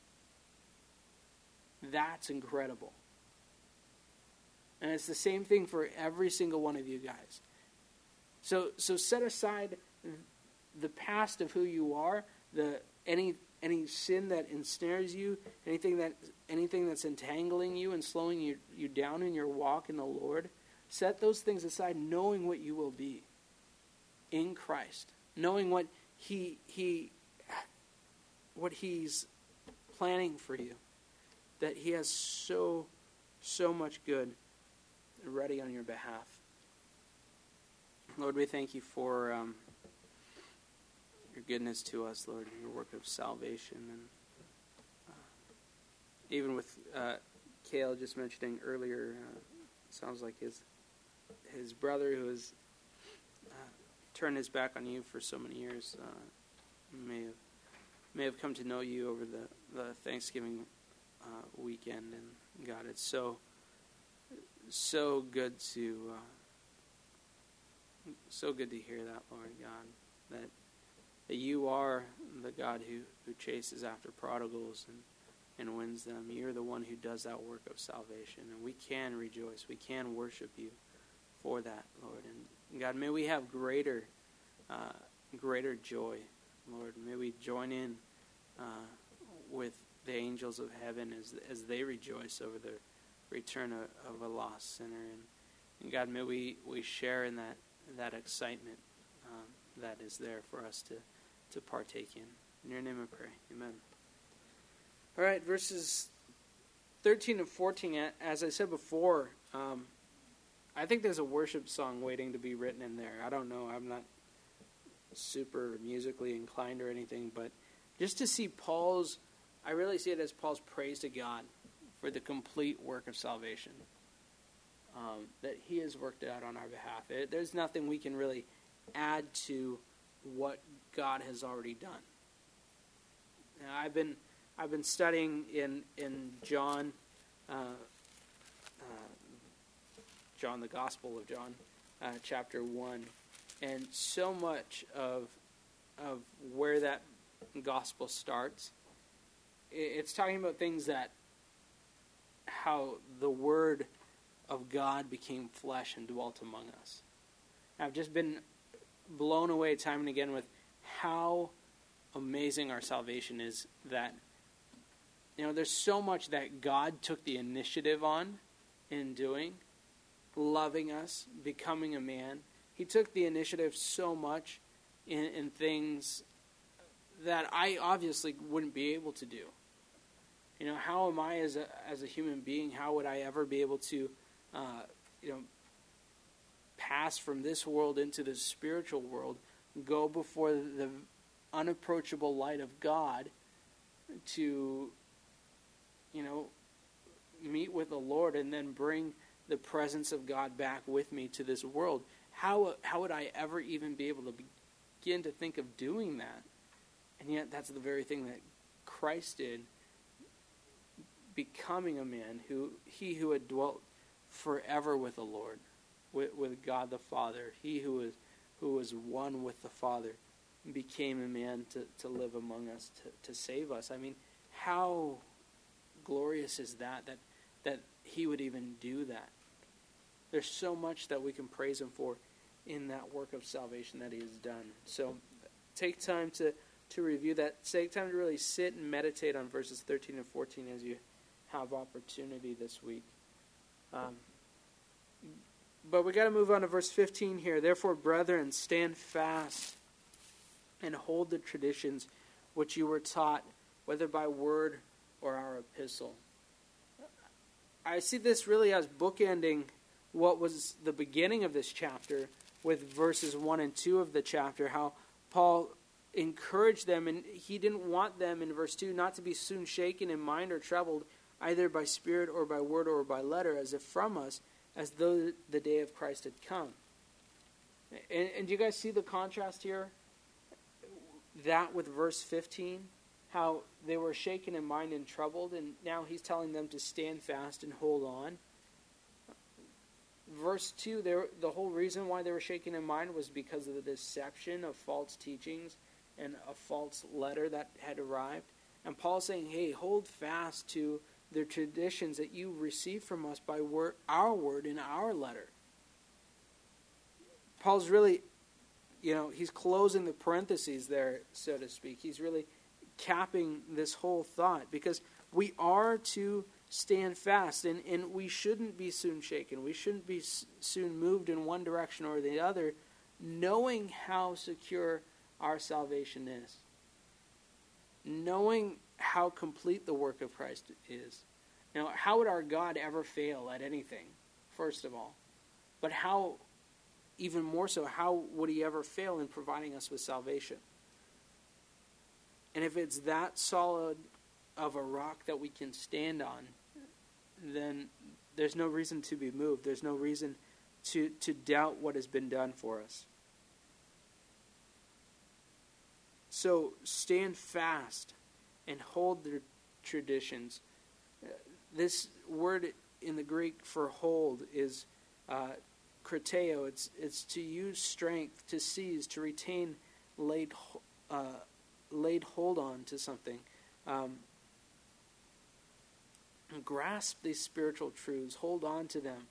That's incredible. And it's the same thing for every single one of you guys. So so set aside the past of who you are, the any any sin that ensnares you, anything that anything that's entangling you and slowing you, you down in your walk in the Lord. Set those things aside, knowing what you will be in Christ, knowing what he he what he's planning for you, that he has so so much good ready on your behalf. Lord, we thank you for um, your goodness to us, Lord, and your work of salvation. And uh, even with uh, Cale just mentioning earlier, uh, sounds like his his brother who has uh, turned his back on you for so many years uh, may have may have come to know you over the, the Thanksgiving uh, weekend. And God, it's so so good to uh, so good to hear that, Lord God, that that you are the God who, who chases after prodigals and, and wins them. You're the one who does that work of salvation, and we can rejoice. We can worship you for that, Lord. And God, may we have greater uh, greater joy, Lord. May we join in uh, with the angels of heaven as as they rejoice over the return of, of a lost sinner. And, and God, may we, we share in that that excitement um, that is there for us to, to partake in. In your name I pray. Amen. All right, verses thirteen and fourteen, as I said before, um, I think there's a worship song waiting to be written in there. I don't know. I'm not super musically inclined or anything, but just to see Paul's, I really see it as Paul's praise to God for the complete work of salvation. Um, that he has worked out on our behalf. It, there's nothing we can really add to what God has already done. Now, I've been I've been studying in, in John, uh, uh, John, the Gospel of John, uh, chapter one. And so much of, of where that gospel starts, it's talking about things that, how the Word of God became flesh and dwelt among us. I've just been blown away time and again with how amazing our salvation is, that, you know, there's so much that God took the initiative on in doing, loving us, becoming a man. He took the initiative so much in, in things that I obviously wouldn't be able to do. You know, how am I as a as a human being, how would I ever be able to, uh, you know, pass from this world into the spiritual world, go before the unapproachable light of God to, you know, meet with the Lord and then bring the presence of God back with me to this world? How how would I ever even be able to begin to think of doing that? And yet that's the very thing that Christ did, becoming a man, who he who had dwelt forever with the Lord, with, with God the Father, he who was who was one with the Father, became a man to, to live among us, to, to save us. I mean, how glorious is that, that that he would even do that? There's so much that we can praise him for in that work of salvation that he has done. So take time to, to review that. Take time to really sit and meditate on verses thirteen and fourteen as you have opportunity this week. Um, but we got to move on to verse fifteen here. Therefore, brethren, stand fast and hold the traditions which you were taught, whether by word or our epistle. I see this really as bookending what was the beginning of this chapter with verses one and two of the chapter, how Paul encouraged them, and he didn't want them in verse two not to be soon shaken in mind or troubled, either by spirit or by word or by letter, as if from us, as though the day of Christ had come. And, and do you guys see the contrast here? That with verse fifteen, how they were shaken in mind and troubled, and now he's telling them to stand fast and hold on. Verse two, the whole reason why they were shaken in mind was because of the deception of false teachings and a false letter that had arrived. And Paul's saying, hey, hold fast to the traditions that you received from us by word, our word in our letter. Paul's really, you know, he's closing the parentheses there, so to speak. He's really capping this whole thought, because we are to stand fast, and, and we shouldn't be soon shaken. We shouldn't be s- soon moved in one direction or the other, knowing how secure our salvation is. Knowing how complete the work of Christ is. Now, how would our God ever fail at anything, first of all? But how, even more so, how would he ever fail in providing us with salvation? And if it's that solid of a rock that we can stand on, then there's no reason to be moved. There's no reason to, to doubt what has been done for us. So stand fast and hold the traditions. This word in the Greek for hold is uh, krateo. It's it's to use strength, to seize, to retain, laid uh, laid hold on to something. Um, grasp these spiritual truths. Hold on to them.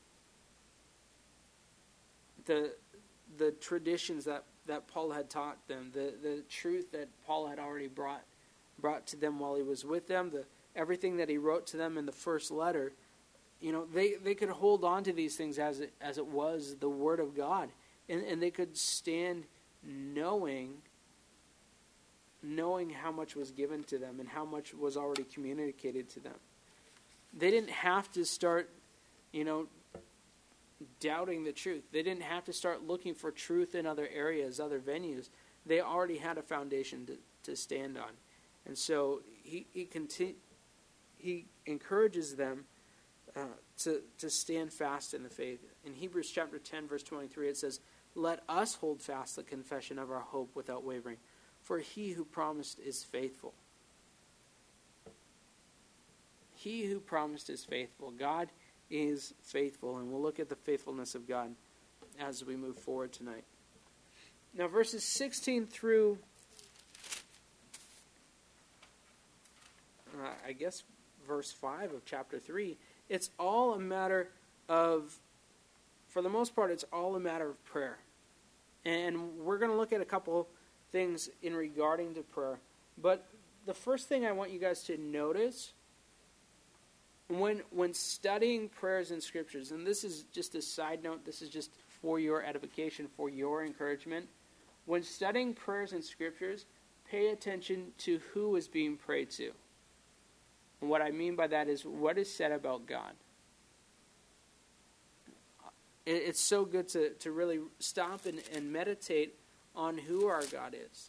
The the traditions that, that Paul had taught them, the, the truth that Paul had already brought brought to them while he was with them, the everything that he wrote to them in the first letter, you know, they, they could hold on to these things as it as it was the Word of God. And and they could stand knowing knowing how much was given to them and how much was already communicated to them. They didn't have to start, you know, doubting the truth. They didn't have to start looking for truth in other areas, other venues. They already had a foundation to, to stand on. And so he he, continu- he encourages them uh, to, to stand fast in the faith. In Hebrews chapter ten, verse twenty-three, it says, "Let us hold fast the confession of our hope without wavering, for he who promised is faithful." he who promised is faithful. God is faithful, and we'll look at the faithfulness of God as we move forward tonight. Now, verses sixteen through, uh, I guess, verse five of chapter three, it's all a matter of, for the most part, it's all a matter of prayer. And we're going to look at a couple things in regarding to prayer. But the first thing I want you guys to notice when when studying prayers and scriptures, and this is just a side note, this is just for your edification, for your encouragement. When studying prayers and scriptures, pay attention to who is being prayed to. And what I mean by that is what is said about God. It's so good to, to really stop and, and meditate on who our God is.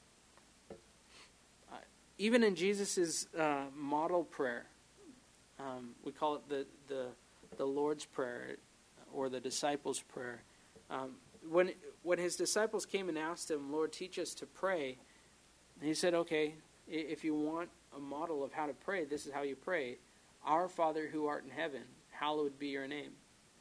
Uh, even in Jesus' uh, model prayer, um, we call it the, the the Lord's Prayer or the disciples' prayer. Um, when when his disciples came and asked him, Lord, teach us to pray, and he said, okay, if you want a model of how to pray, this is how you pray. Our Father who art in heaven, hallowed be your name.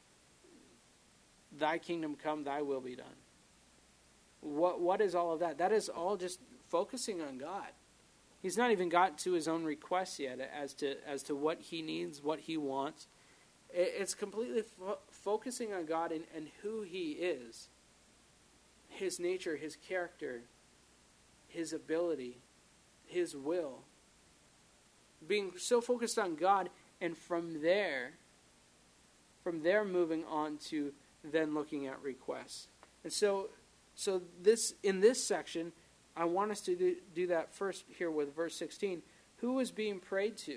Thy kingdom come, thy will be done. What What is all of that? That is all just focusing on God. He's not even got to his own requests yet as to as to what he needs, what he wants. It's completely fo- focusing on God and, and who he is. His nature, his character, his ability, his will. Being so focused on God, and from there, from there moving on to then looking at requests. And so, so this in this section, I want us to do, do that first here with verse sixteen. Who is being prayed to?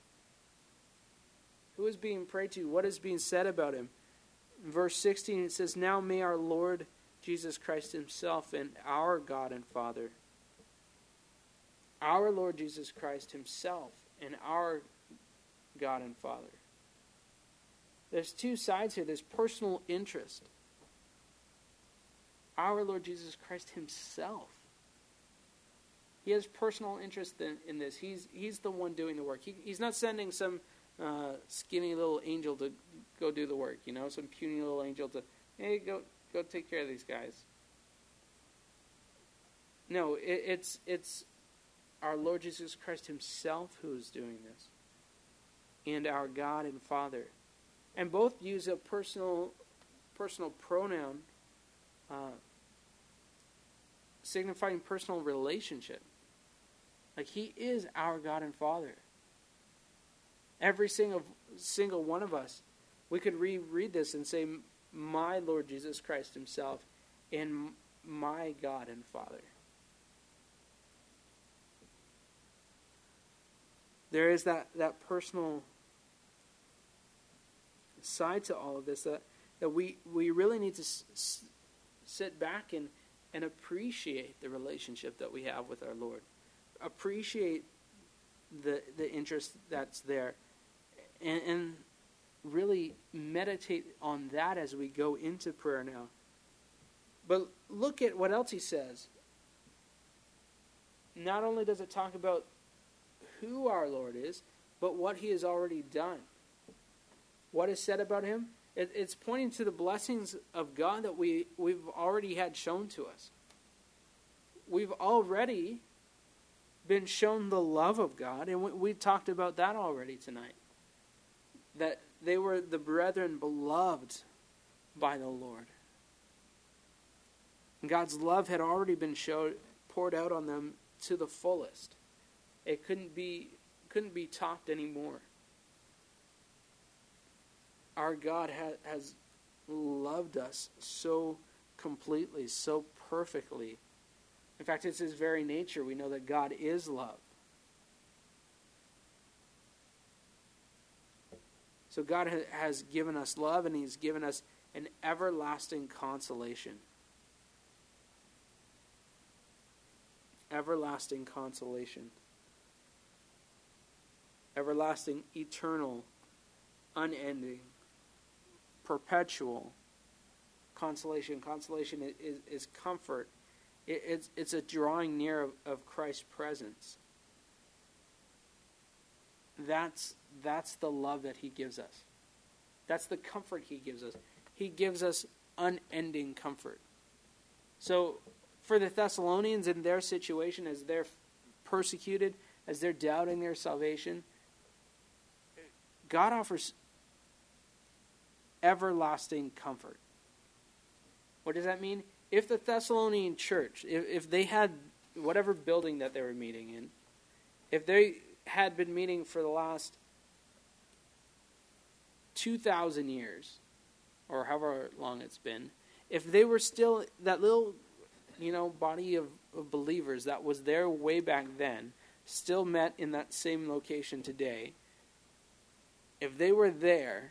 Who is being prayed to? What is being said about him? In verse sixteen, it says, now may our Lord Jesus Christ himself and our God and Father, our Lord Jesus Christ himself and our God and Father. There's two sides here. There's personal interest. Our Lord Jesus Christ himself. He has personal interest in, in this. He's he's the one doing the work. He, he's not sending some uh, skinny little angel to go do the work, you know, some puny little angel to, hey, go go take care of these guys. No, it, it's it's our Lord Jesus Christ himself who is doing this. And our God and Father. And both use a personal personal pronoun uh, signifying personal relationship. Like he is our God and Father. Every single single one of us, we could reread this and say, my Lord Jesus Christ himself and my God and Father. There is that, that personal side to all of this that, that we, we really need to s- s- sit back and, and appreciate the relationship that we have with our Lord. Appreciate the the interest that's there. And, and really meditate on that as we go into prayer now. But look at what else he says. Not only does it talk about who our Lord is, but what he has already done. What is said about him? It, it's pointing to the blessings of God that we, we've already had shown to us. We've already been shown the love of God, and we, we talked about that already tonight. That they were the brethren beloved by the Lord. And God's love had already been showed, poured out on them to the fullest. It couldn't be couldn't be topped anymore. Our God ha- has loved us so completely, so perfectly. In fact, it's his very nature. We know that God is love. So God ha- has given us love, and he's given us an everlasting consolation. Everlasting consolation. Everlasting, eternal, unending, perpetual consolation. Consolation is, is comfort. It, it's, it's a drawing near of, of Christ's presence. that's that's the love that he gives us. That's the comfort he gives us. He gives us unending comfort. So for the Thessalonians in their situation, as they're persecuted, as they're doubting their salvation, God offers everlasting comfort. What does that mean? If the Thessalonian church, if, if they had whatever building that they were meeting in, if they had been meeting for the last two thousand years, or however long it's been, if they were still, that little, you know, body of, of believers that was there way back then, still met in that same location today, if they were there,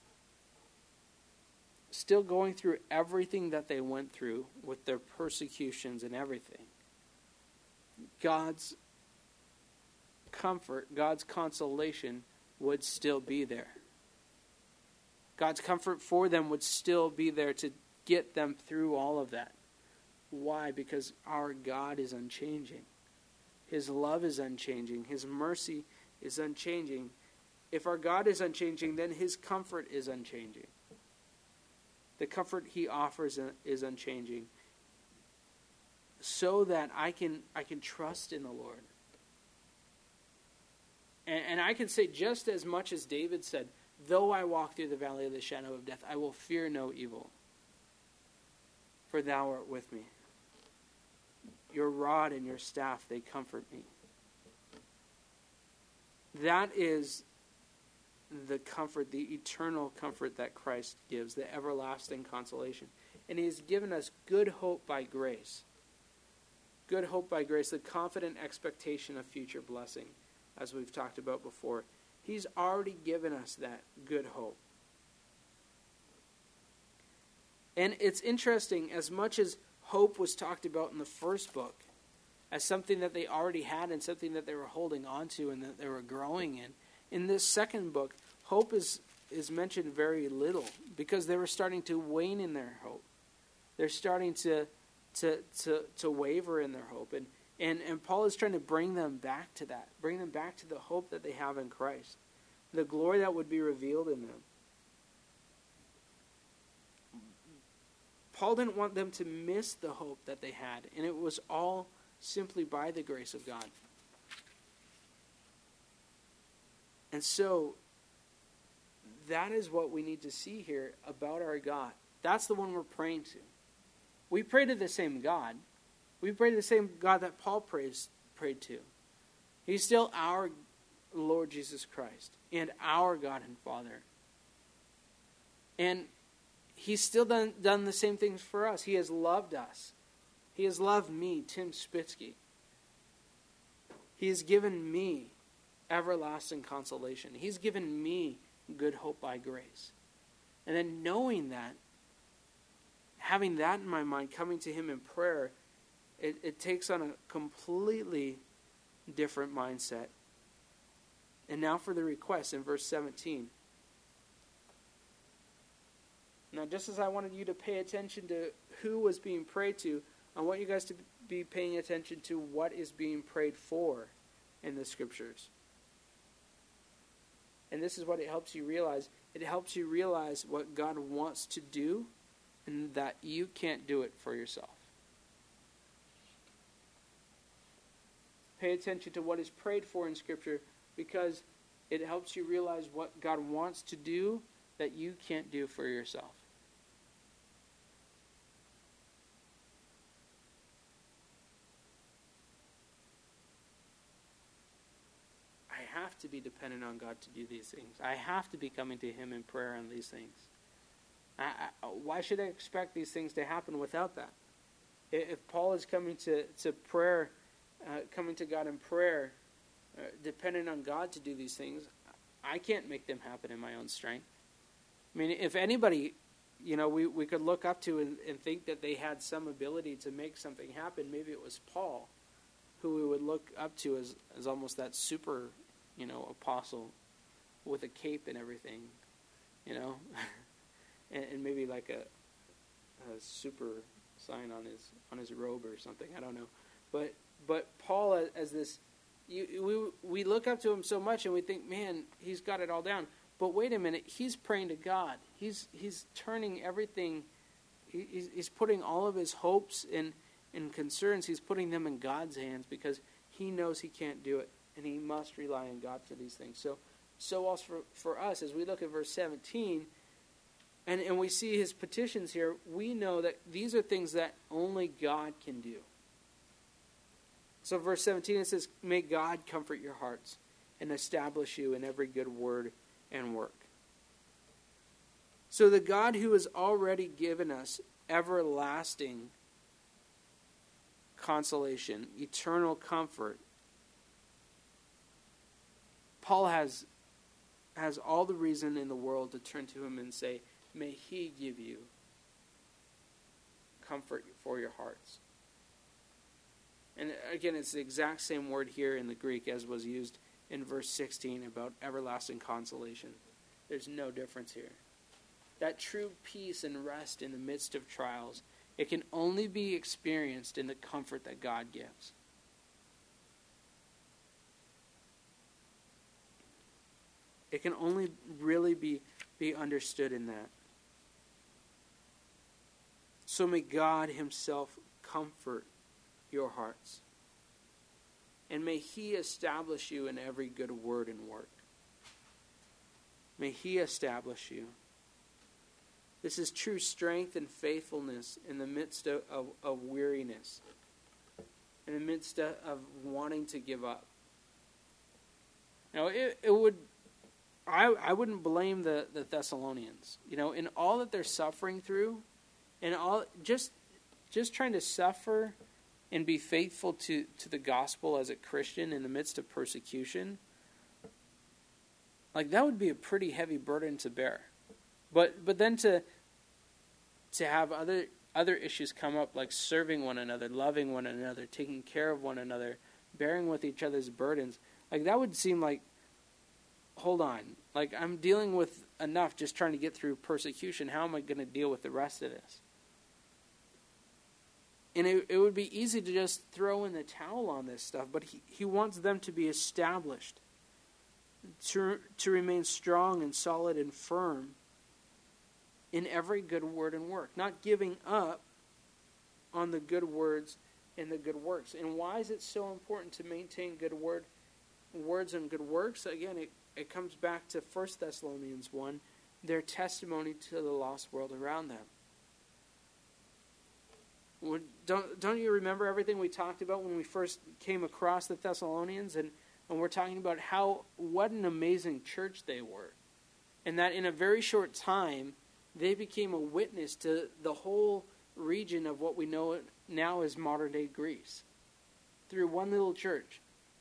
still going through everything that they went through with their persecutions and everything, God's comfort, God's consolation would still be there. God's comfort for them would still be there to get them through all of that. Why? Because our God is unchanging. His love is unchanging. His mercy is unchanging. If our God is unchanging, then his comfort is unchanging. The comfort he offers is unchanging. So that I can I can trust in the Lord. And, and I can say just as much as David said, though I walk through the valley of the shadow of death, I will fear no evil. For thou art with me. Your rod and your staff, they comfort me. That is the comfort, the eternal comfort that Christ gives, the everlasting consolation. And he has given us good hope by grace. Good hope by grace, the confident expectation of future blessing, as we've talked about before. He's already given us that good hope. And it's interesting, as much as hope was talked about in the first book, as something that they already had and something that they were holding on to and that they were growing in, in this second book, hope is, is mentioned very little because they were starting to wane in their hope. They're starting to to to, to waver in their hope. And, and, and Paul is trying to bring them back to that, bring them back to the hope that they have in Christ, the glory that would be revealed in them. Paul didn't want them to miss the hope that they had, and it was all simply by the grace of God. And so, that is what we need to see here about our God. That's the one we're praying to. We pray to the same God. We pray to the same God that Paul prays, prayed to. He's still our Lord Jesus Christ and our God and Father. And he's still done, done the same things for us. He has loved us. He has loved me, Tim Spitzky. He has given me everlasting consolation. He's given me good hope by grace. And then knowing that, having that in my mind, coming to him in prayer, it, it takes on a completely different mindset. And now for the request in verse seventeen. Now, just as I wanted you to pay attention to who was being prayed to, I want you guys to be paying attention to what is being prayed for in the Scriptures. And this is what it helps you realize. It helps you realize what God wants to do and that you can't do it for yourself. Pay attention to what is prayed for in Scripture because it helps you realize what God wants to do that you can't do for yourself. I have to be dependent on God to do these things. I have to be coming to him in prayer on these things. I, I, why should I expect these things to happen without that? If Paul is coming to, to prayer, uh, coming to God in prayer, uh, dependent on God to do these things, I can't make them happen in my own strength. I mean, if anybody, you know, we, we could look up to and, and think that they had some ability to make something happen, maybe it was Paul, who we would look up to as, as almost that super, you know, apostle with a cape and everything, you know, and, and maybe like a, a super sign on his on his robe or something. I don't know, but but Paul as this You, we, we look up to him so much and we think, man, he's got it all down. But wait a minute, he's praying to God. He's he's turning everything, he, he's, he's putting all of his hopes and, and concerns, he's putting them in God's hands because he knows he can't do it. And he must rely on God for these things. So so also for, for us, as we look at verse seventeen, and, and we see his petitions here, we know that these are things that only God can do. So verse seventeen, it says, may God comfort your hearts and establish you in every good word and work. So the God who has already given us everlasting consolation, eternal comfort, Paul has, has all the reason in the world to turn to him and say, may he give you comfort for your hearts. And again, it's the exact same word here in the Greek as was used in verse sixteen about everlasting consolation. There's no difference here. That true peace and rest in the midst of trials, it can only be experienced in the comfort that God gives. It can only really be, be understood in that. So may God himself comfort your hearts. And may he establish you in every good word and work. May he establish you. This is true strength and faithfulness in the midst of, of, of weariness. In the midst of, of wanting to give up. Now, it, it would... I, I wouldn't blame the, the Thessalonians. You know, in all that they're suffering through, and all just just trying to suffer and be faithful to, to the gospel as a Christian in the midst of persecution, like that would be a pretty heavy burden to bear. But but then to to have other other issues come up, like serving one another, loving one another, taking care of one another, bearing with each other's burdens, like that would seem like, hold on, like I'm dealing with enough just trying to get through persecution. How am I going to deal with the rest of this? And it, it would be easy to just throw in the towel on this stuff, but he, he wants them to be established, to, to remain strong and solid and firm in every good word and work, not giving up on the good words and the good works. And why is it so important to maintain good word, words and good works? Again, it, it comes back to First Thessalonians one, their testimony to the lost world around them. Don't, don't you remember everything we talked about when we first came across the Thessalonians? And, and we're talking about how, what an amazing church they were. And that in a very short time, they became a witness to the whole region of what we know now as modern-day Greece. Through one little church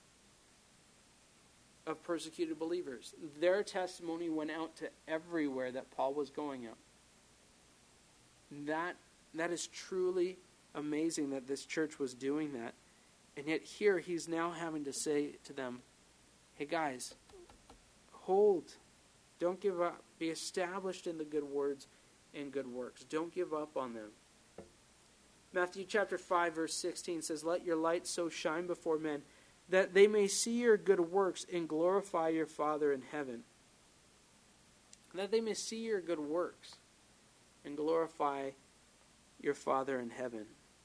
of persecuted believers. Their testimony went out to everywhere that Paul was going out. That, that is truly amazing that this church was doing that. And yet here he's now having to say to them, hey guys, hold. Don't give up. Be established in the good words and good works. Don't give up on them. Matthew chapter five verse sixteen says, let your light so shine before men that they may see your good works and glorify your Father in heaven. That they may see your good works and glorify your Father in heaven.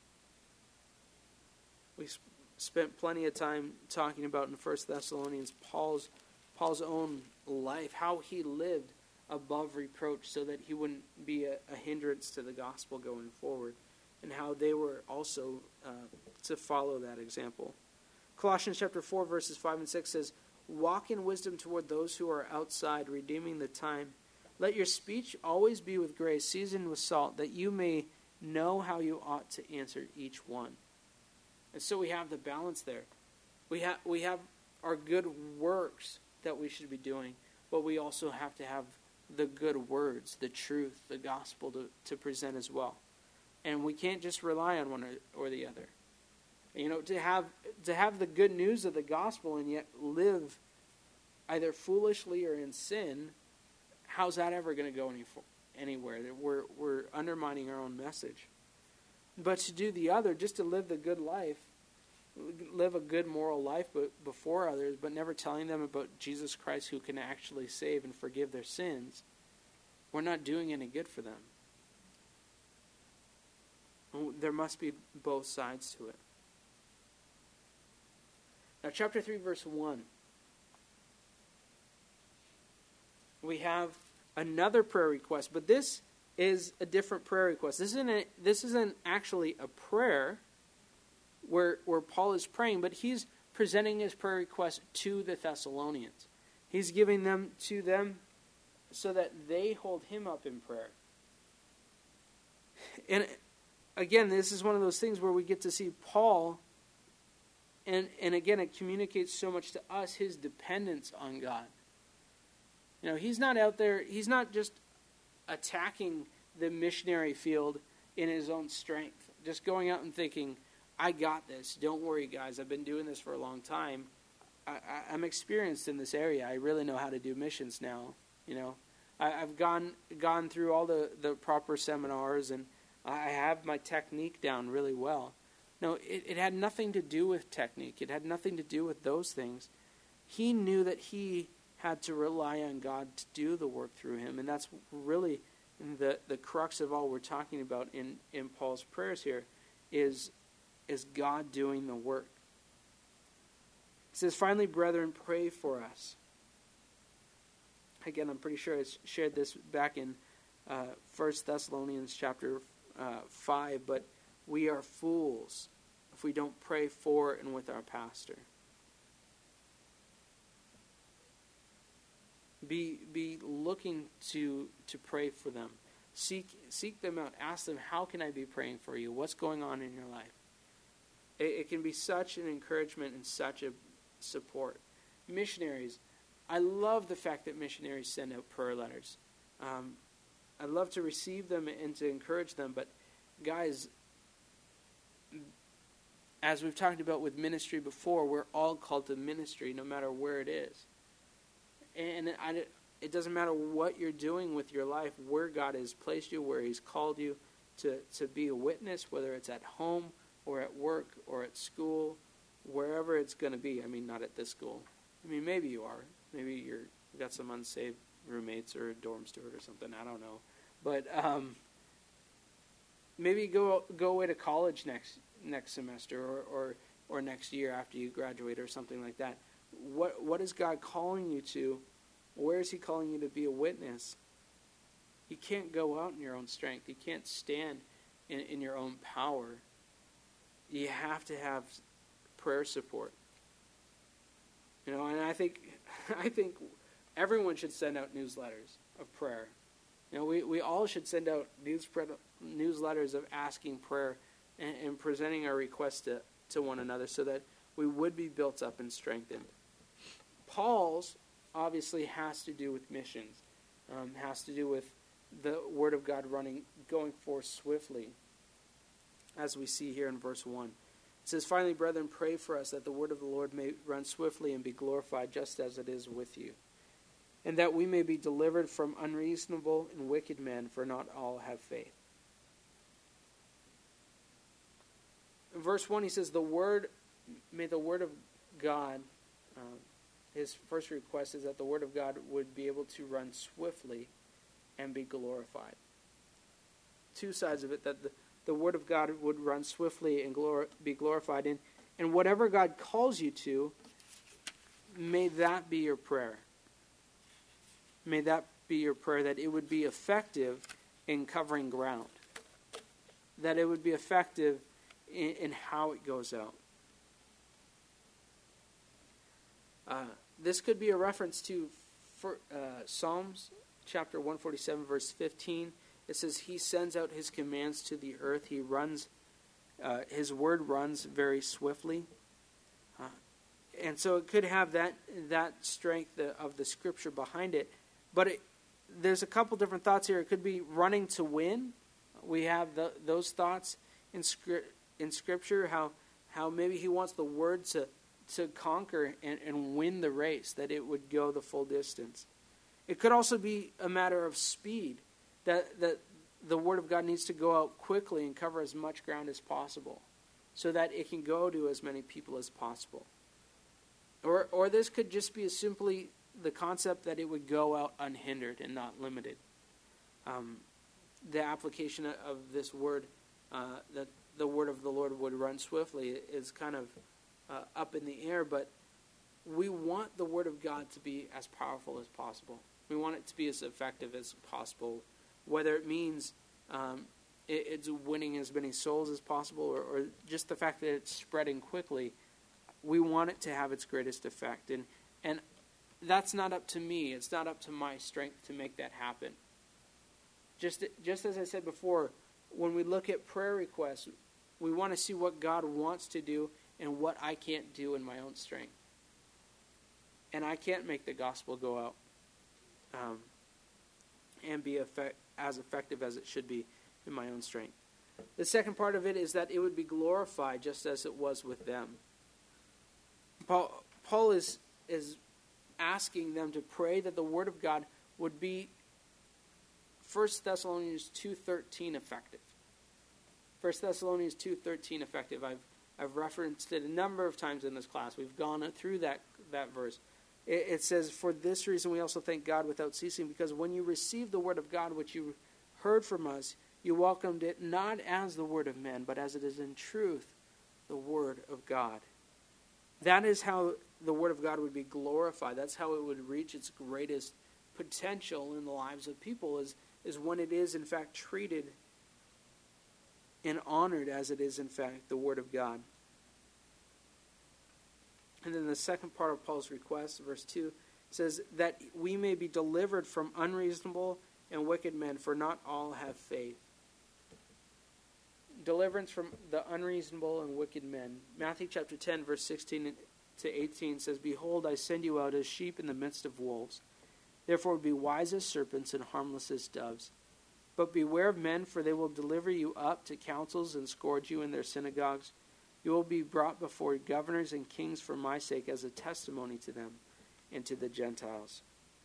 We sp- spent plenty of time talking about in First Thessalonians Paul's Paul's own life, how he lived above reproach so that he wouldn't be a, a hindrance to the gospel going forward, and how they were also uh, to follow that example. Colossians chapter four verses five and six says, walk in wisdom toward those who are outside, redeeming the time. Let your speech always be with grace, seasoned with salt, that you may know how you ought to answer each one. And so we have the balance there. We have we have our good works that we should be doing, but we also have to have the good words, the truth, the gospel to, to present as well. And we can't just rely on one or, or the other. You know, to have to have the good news of the gospel and yet live either foolishly or in sin, how's that ever going to go any, anywhere? We're we're undermining our own message. But to do the other, just to live the good life, live a good moral life but before others, but never telling them about Jesus Christ who can actually save and forgive their sins, we're not doing any good for them. There must be both sides to it. Now, chapter three, verse one. We have another prayer request, but this is a different prayer request. This isn't a, this isn't actually a prayer where where Paul is praying, but he's presenting his prayer request to the Thessalonians. He's giving them to them so that they hold him up in prayer. And again, this is one of those things where we get to see Paul, and, and again, it communicates so much to us his dependence on God. You know, he's not out there, he's not just attacking the missionary field in his own strength, just going out and thinking, I got this, don't worry guys, I've been doing this for a long time. I, I, I'm experienced in this area, I really know how to do missions now. You know, I, I've gone gone through all the, the proper seminars, and I have my technique down really well. No, it, it had nothing to do with technique. It had nothing to do with those things. He knew that he had to rely on God to do the work through him. And that's really the, the crux of all we're talking about in, in Paul's prayers here, is, is God doing the work. He says, finally, brethren, pray for us. Again, I'm pretty sure I shared this back in uh, First Thessalonians chapter uh, five, but we are fools if we don't pray for and with our pastor. Be be looking to to pray for them. Seek seek them out. Ask them, how can I be praying for you? What's going on in your life? It, it can be such an encouragement and such a support. Missionaries, I love the fact that missionaries send out prayer letters. Um, I love to receive them and to encourage them, but guys, as we've talked about with ministry before, we're all called to ministry no matter where it is. And I, it doesn't matter what you're doing with your life, where God has placed you, where he's called you to, to be a witness, whether it's at home or at work or at school, wherever it's going to be. I mean, not at this school. I mean, maybe you are. Maybe you're you've got some unsaved roommates or a dorm steward or something. I don't know. But um, maybe go go away to college next next semester or, or or next year after you graduate or something like that. What what is God calling you to? Where is he calling you to be a witness? You can't go out in your own strength. You can't stand in, in your own power. You have to have prayer support. You know, and I think I think everyone should send out newsletters of prayer. You know, we, we all should send out news newsletters of asking prayer and, and presenting our requests to, to one another so that we would be built up and strengthened. Paul's obviously has to do with missions, um, has to do with the Word of God running, going forth swiftly, as we see here in verse one. It says, finally, brethren, pray for us that the word of the Lord may run swiftly and be glorified just as it is with you, and that we may be delivered from unreasonable and wicked men, for not all have faith. In verse one, he says, the word, may the word of God, um, his first request is that the word of God would be able to run swiftly and be glorified. Two sides of it, that the The word of God would run swiftly and glor- be glorified. And, and whatever God calls you to, may that be your prayer. May that be your prayer, that it would be effective in covering ground. That it would be effective in, in how it goes out. Uh, this could be a reference to for, uh, Psalms chapter one forty-seven, verse fifteen. It says, he sends out his commands to the earth. He runs, uh, his word runs very swiftly. Uh, and so it could have that that strength of the scripture behind it. But it, there's a couple different thoughts here. It could be running to win. We have the, those thoughts in, scri- in scripture, how how maybe he wants the word to, to conquer and, and win the race, that it would go the full distance. It could also be a matter of speed. That, that the word of God needs to go out quickly and cover as much ground as possible. so that it can go to as many people as possible. Or, or this could just be simply the concept that it would go out unhindered and not limited. Um, the application of this word, uh, that the word of the Lord would run swiftly, is kind of uh, up in the air, but we want the word of God to be as powerful as possible. We want it to be as effective as possible, whether it means um, it, it's winning as many souls as possible, or, or just the fact that it's spreading quickly. We want it to have its greatest effect. And, and that's not up to me. It's not up to my strength to make that happen. Just, just as I said before, when we look at prayer requests, we want to see what God wants to do and what I can't do in my own strength. And I can't make the gospel go out um, and be effect, as effective as it should be in my own strength. The second part of it is that it would be glorified just as it was with them. Paul, Paul is, is asking them to pray that the word of God would be First Thessalonians two thirteen effective. First Thessalonians two thirteen effective. I've I've referenced it a number of times in this class. We've gone through that, that verse. It, it says, "For this reason we also thank God without ceasing, because when you received the word of God which you heard from us, you welcomed it not as the word of men, but as it is in truth the word of God." That is how the word of God would be glorified. That's how it would reach its greatest potential in the lives of people, is, is when it is in fact treated and honored as it is in fact the word of God. And then the second part of Paul's request, verse two, says that we may be delivered from unreasonable and wicked men, for not all have faith. Deliverance from the unreasonable and wicked men. Matthew chapter ten, verse sixteen to eighteen says, "Behold, I send you out as sheep in the midst of wolves. Therefore be wise as serpents and harmless as doves. But beware of men, for they will deliver you up to councils and scourge you in their synagogues. You will be brought before governors and kings for my sake as a testimony to them and to the Gentiles."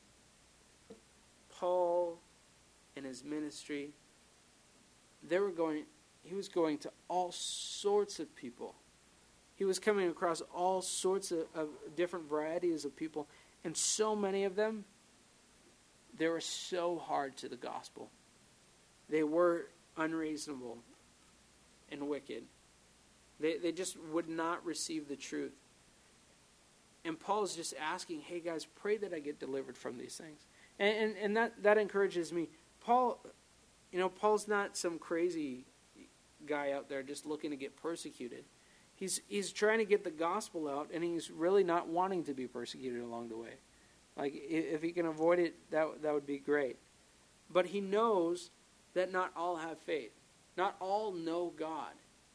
Paul and his ministry, they were going... He was going to all sorts of people. He was coming across all sorts of, of different varieties of people. And so many of them, they were so hard to the gospel. They were unreasonable and wicked. They, they just would not receive the truth. And Paul's just asking, hey guys, pray that I get delivered from these things. And, and, and that, that encourages me. Paul, you know, Paul's not some crazy guy out there just looking to get persecuted. He's he's trying to get the gospel out, and he's really not wanting to be persecuted along the way. Like, if he can avoid it, that that would be great. But he knows that not all have faith. Not all know God.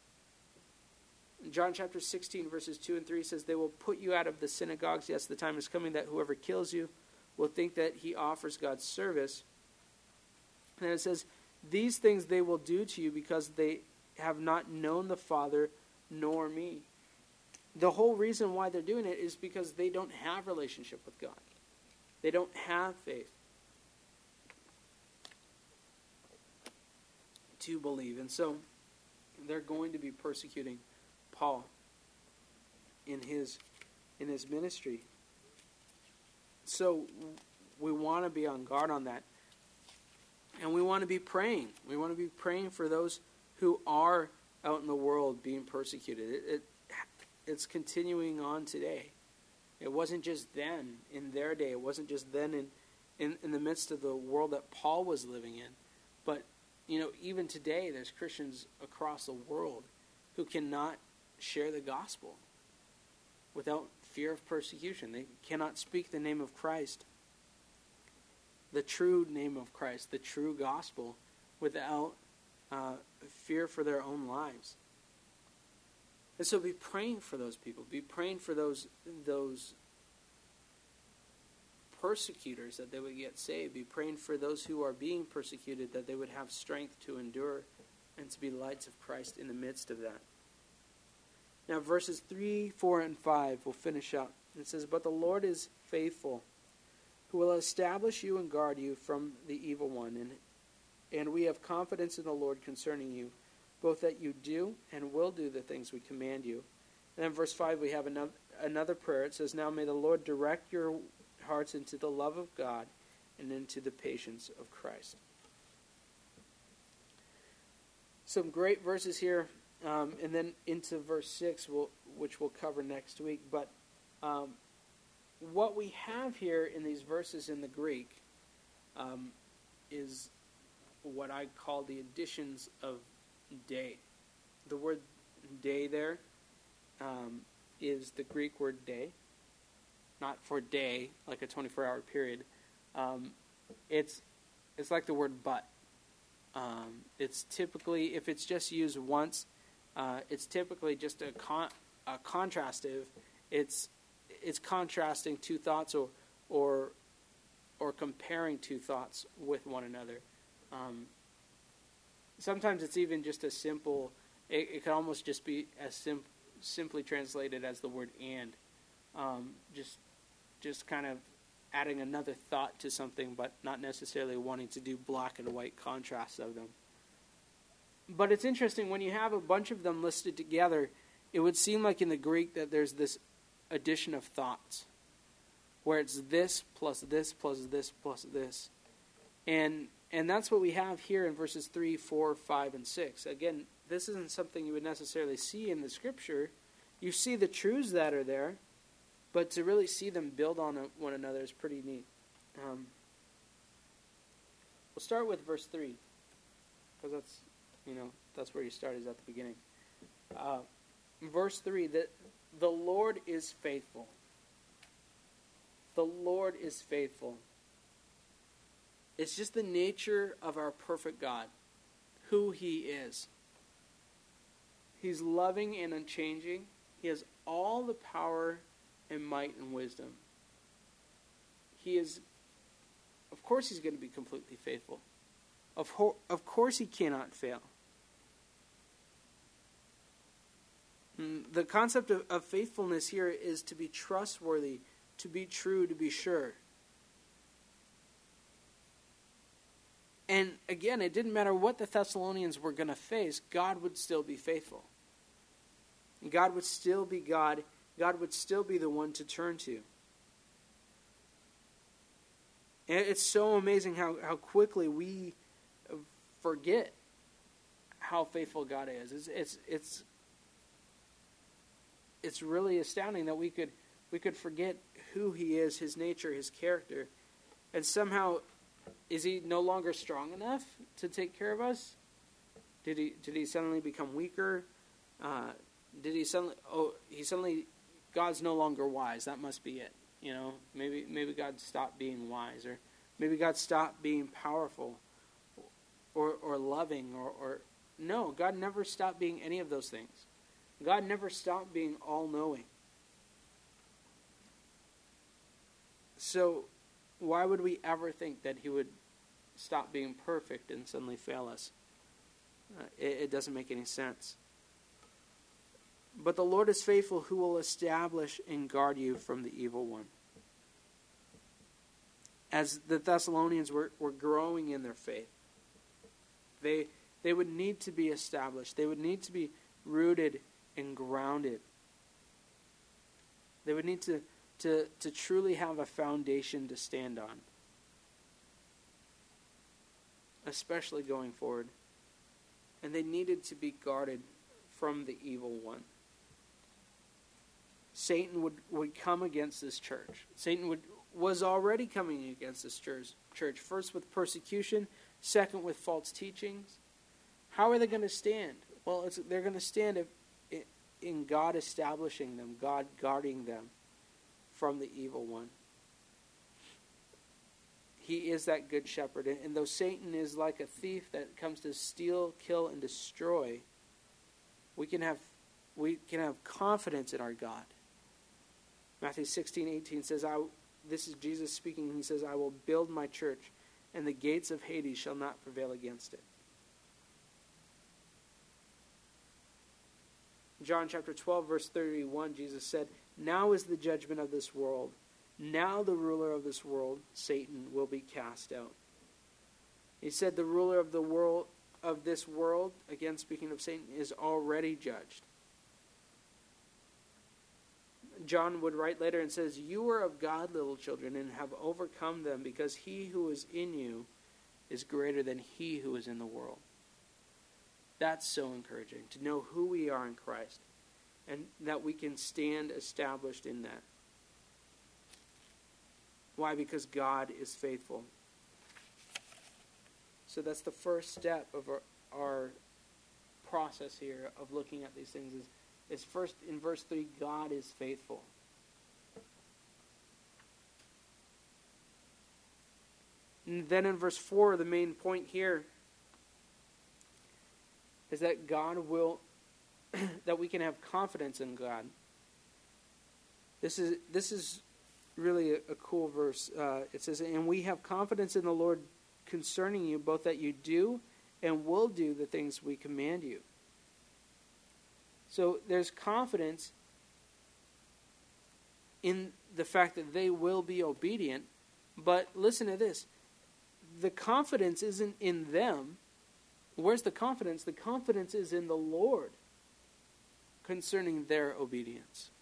In John chapter sixteen, verses two and three says, "They will put you out of the synagogues. Yes, the time is coming that whoever kills you will think that he offers God service." And it says, "These things they will do to you because they have not known the Father nor me." The whole reason why they're doing it is because they don't have relationship with God. They don't have faith to believe. And so they're going to be persecuting Paul in his in his ministry. So we want to be on guard on that. And we want to be praying. We want to be praying for those who are out in the world being persecuted. It, it it's continuing on today. It wasn't just then in their day. It wasn't just then in, in, in the midst of the world that Paul was living in. But, you know, even today there's Christians across the world who cannot share the gospel without fear of persecution. They cannot speak the name of Christ, the true name of Christ, the true gospel, without uh, fear for their own lives. And so be praying for those people. Be praying for those those persecutors that they would get saved. Be praying for those who are being persecuted that they would have strength to endure and to be lights of Christ in the midst of that. Now verses three, four, and five will finish up. It says, "But the Lord is faithful, who will establish you and guard you from the evil one. And, and we have confidence in the Lord concerning you. both that you do and will do the things we command you. And then verse five, we have another, another prayer. It says, now may the Lord direct your hearts into the love of God and into the patience of Christ. Some great verses here, um, and then into verse six, we'll, which we'll cover next week. But um, what we have here in these verses in the Greek um, is what I call the additions of day. The word day there um, is the Greek word day, not for day, like a twenty-four hour period. Um, it's it's like the word but. Um, it's typically, if it's just used once, uh, it's typically just a, con- a contrastive. It's it's contrasting two thoughts or or or comparing two thoughts with one another. Um, sometimes it's even just a simple. It, it can almost just be as sim- simply translated as the word and. Um, just just kind of adding another thought to something, but not necessarily wanting to do black and white contrasts of them. But it's interesting, when you have a bunch of them listed together, it would seem like in the Greek that there's this addition of thoughts, where it's this plus this plus this plus this. And and that's what we have here in verses three, four, five, and six. Again, this isn't something you would necessarily see in the Scripture. You see the truths that are there, but to really see them build on one another is pretty neat. Um, we'll start with verse three, because that's, you know, that's where you start, is at the beginning. Uh, verse three, that the Lord is faithful. The Lord is faithful. It's just the nature of our perfect God, who He is. He's loving and unchanging. He has all the power and might and wisdom. He is, of course He's going to be completely faithful. Of, ho- of course He cannot fail. And the concept of, of faithfulness here is to be trustworthy, to be true, to be sure. And again, it didn't matter what the Thessalonians were going to face, God would still be faithful. God would still be God. God would still be the one to turn to. And it's so amazing how, how quickly we forget how faithful God is. It's it's it's it's really astounding that we could we could forget who He is, His nature, His character, and somehow, is He no longer strong enough to take care of us? Did he did he suddenly become weaker? Uh, did he suddenly? Oh, he suddenly. God's no longer wise. That must be it. You know, maybe maybe God stopped being wise, or maybe God stopped being powerful, or or loving, or or no. God never stopped being any of those things. God never stopped being all-knowing. So, why would we ever think that He would stop being perfect and suddenly fail us? Uh, it, it doesn't make any sense. But the Lord is faithful, who will establish and guard you from the evil one. As the Thessalonians were, were growing in their faith, they they would need to be established. They would need to be rooted and grounded. They would need to, to, to truly have a foundation to stand on, especially going forward. And they needed to be guarded from the evil one. Satan would, would come against this church. Satan would was already coming against this church. Church first with persecution, second with false teachings. How are they going to stand? Well, it's, they're going to stand if, in God establishing them, God guarding them from the evil one. He is that good shepherd. And, and though Satan is like a thief that comes to steal, kill, and destroy, we can have we can have confidence in our God. Matthew sixteen eighteen says, I, this is Jesus speaking, He says, I will build my church, and the gates of Hades shall not prevail against it. John chapter twelve, verse thirty-one, Jesus said, now is the judgment of this world. Now the ruler of this world, Satan, will be cast out. He said the ruler of the world of this world, again speaking of Satan, is already judged. John would write later and says, "You are of God, little children, and have overcome them, because he who is in you is greater than he who is in the world." That's so encouraging, to know who we are in Christ, and that we can stand established in that. Why? Because God is faithful. So that's the first step of our, our process here of looking at these things is, is first in verse three, God is faithful. And then in verse four, the main point here is that God will, that we can have confidence in God. This is this is really a, a cool verse. Uh, it says, "And we have confidence in the Lord concerning you, both that you do and will do the things we command you." So there's confidence in the fact that they will be obedient. But listen to this. The confidence isn't in them. Where's the confidence? The confidence is in the Lord concerning their obedience.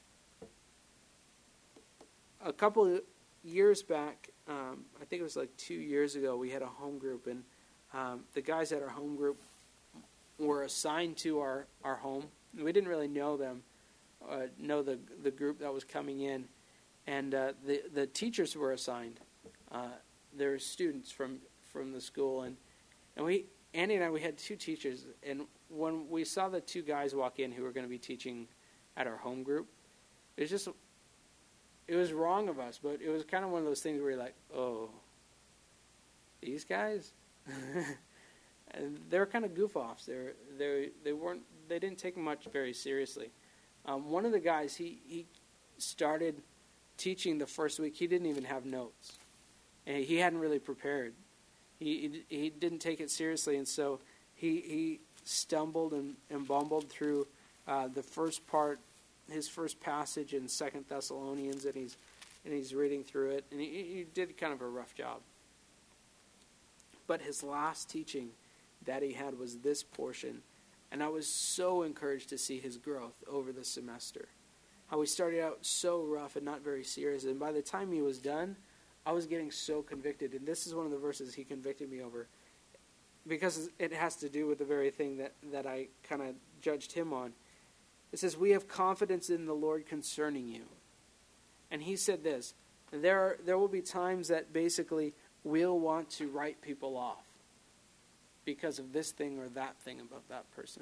A couple of years back, um, I think it was like two years ago, we had a home group, and um, the guys at our home group were assigned to our, our home. We didn't really know them, uh, know the the group that was coming in, and uh, the the teachers were assigned. Uh, there were students from, from the school, and and we Andy and I we had two teachers, and when we saw the two guys walk in who were going to be teaching at our home group, it was just it was wrong of us, but it was kind of one of those things where you're like, oh, these guys. And they were kind of goof-offs. They were, they they weren't they didn't take much very seriously. Um, one of the guys he he started teaching the first week. He didn't even have notes, and he hadn't really prepared. He he, he didn't take it seriously, and so he he stumbled and, and bumbled through uh, the first part, his first passage in Second Thessalonians, and he's and he's reading through it, and he, he did kind of a rough job. But his last teaching that he had was this portion, and I was so encouraged to see his growth over the semester. How he started out so rough and not very serious, and by the time he was done, I was getting so convicted, and this is one of the verses he convicted me over, because it has to do with the very thing that, that I kind of judged him on. It says, "We have confidence in the Lord concerning you." And he said this, there are, there will be times that basically we'll want to write people off because of this thing or that thing about that person.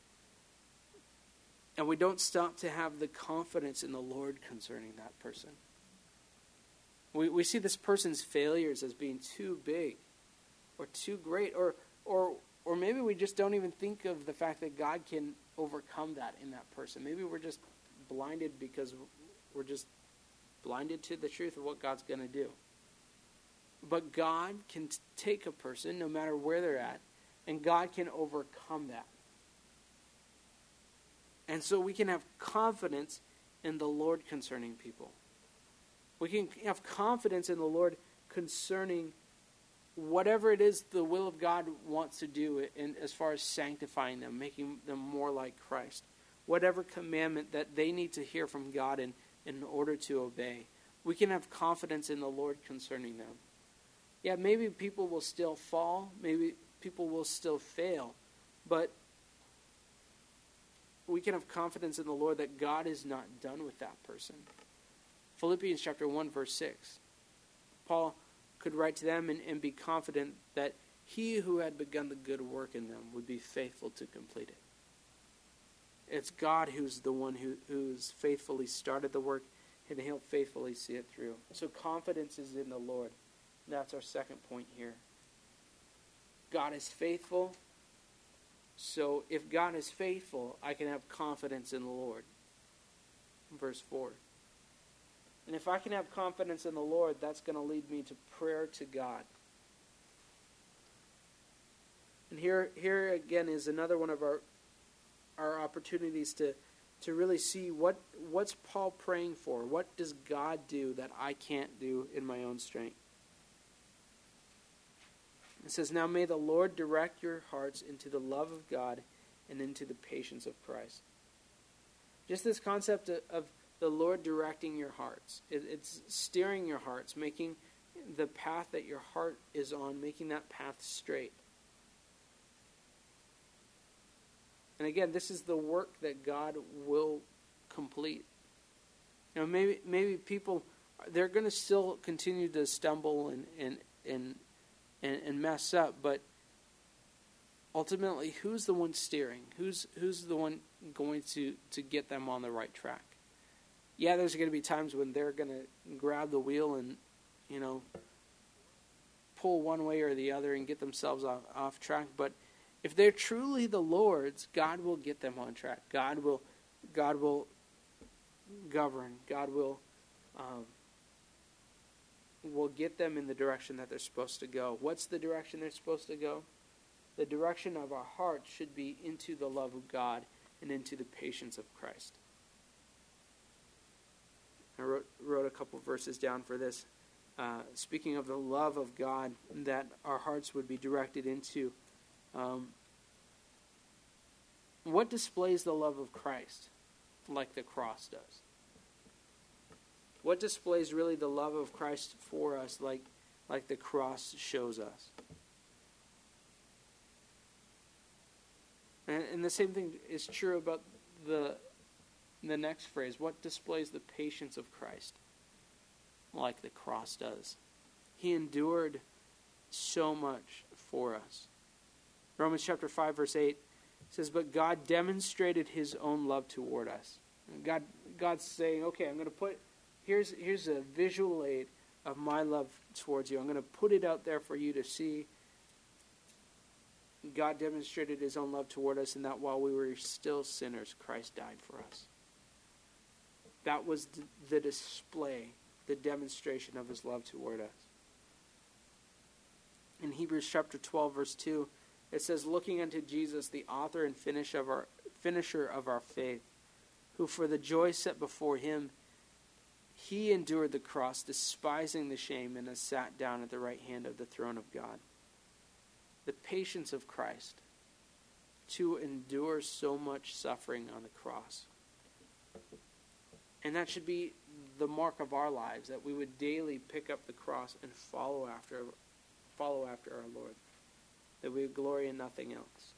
And we don't stop to have the confidence in the Lord concerning that person. We we see this person's failures as being too big or too great, or or or maybe we just don't even think of the fact that God can overcome that in that person. Maybe we're just blinded because we're just blinded to the truth of what God's going to do. But God can t- take a person, no matter where they're at, and God can overcome that. And so we can have confidence in the Lord concerning people. We can have confidence in the Lord concerning whatever it is the will of God wants to do in, as far as sanctifying them, making them more like Christ. Whatever commandment that they need to hear from God in, in order to obey. We can have confidence in the Lord concerning them. Yeah, maybe people will still fall. Maybe people will still fail. But we can have confidence in the Lord that God is not done with that person. Philippians chapter one, verse six. Paul could write to them and, and be confident that he who had begun the good work in them would be faithful to complete it. It's God who's the one who, who's faithfully started the work, and he'll faithfully see it through. So confidence is in the Lord. That's our second point here. God is faithful. So if God is faithful, I can have confidence in the Lord. Verse four. And if I can have confidence in the Lord, that's going to lead me to prayer to God. And here, here again is another one of our our opportunities to, to really see what what's Paul praying for. What does God do that I can't do in my own strength? It says, now may the Lord direct your hearts into the love of God and into the patience of Christ. Just this concept of, of the Lord directing your hearts. It, it's steering your hearts, making the path that your heart is on, making that path straight. And again, this is the work that God will complete. You know, maybe maybe people, they're going to still continue to stumble and and and and, and mess up, but ultimately, who's the one steering? Who's who's the one going to, to get them on the right track? Yeah, there's going to be times when they're going to grab the wheel and, you know, pull one way or the other and get themselves off, off track. But if they're truly the Lord's, God will get them on track. God will, God will govern. God will, um, will get them in the direction that they're supposed to go. What's the direction they're supposed to go? The direction of our heart should be into the love of God and into the patience of Christ. I wrote, wrote a couple verses down for this. Uh, speaking of the love of God that our hearts would be directed into. Um, what displays the love of Christ like the cross does? What displays really the love of Christ for us like, like the cross shows us? And, and the same thing is true about the the next phrase. What displays the patience of Christ like the cross does? He endured so much for us. Romans chapter five verse eight says, but God demonstrated his own love toward us. And God, God's saying, okay, I'm going to put, here's, here's a visual aid of my love towards you. I'm going to put it out there for you to see. God demonstrated his own love toward us in that while we were still sinners, Christ died for us. That was the display, the demonstration of his love toward us. In Hebrews chapter twelve, verse two, it says, looking unto Jesus, the author and finish of our, finisher of our faith, who for the joy set before him, he endured the cross, despising the shame, and has sat down at the right hand of the throne of God. The patience of Christ to endure so much suffering on the cross. And that should be the mark of our lives, that we would daily pick up the cross and follow after follow after our Lord. That we would glory in nothing else.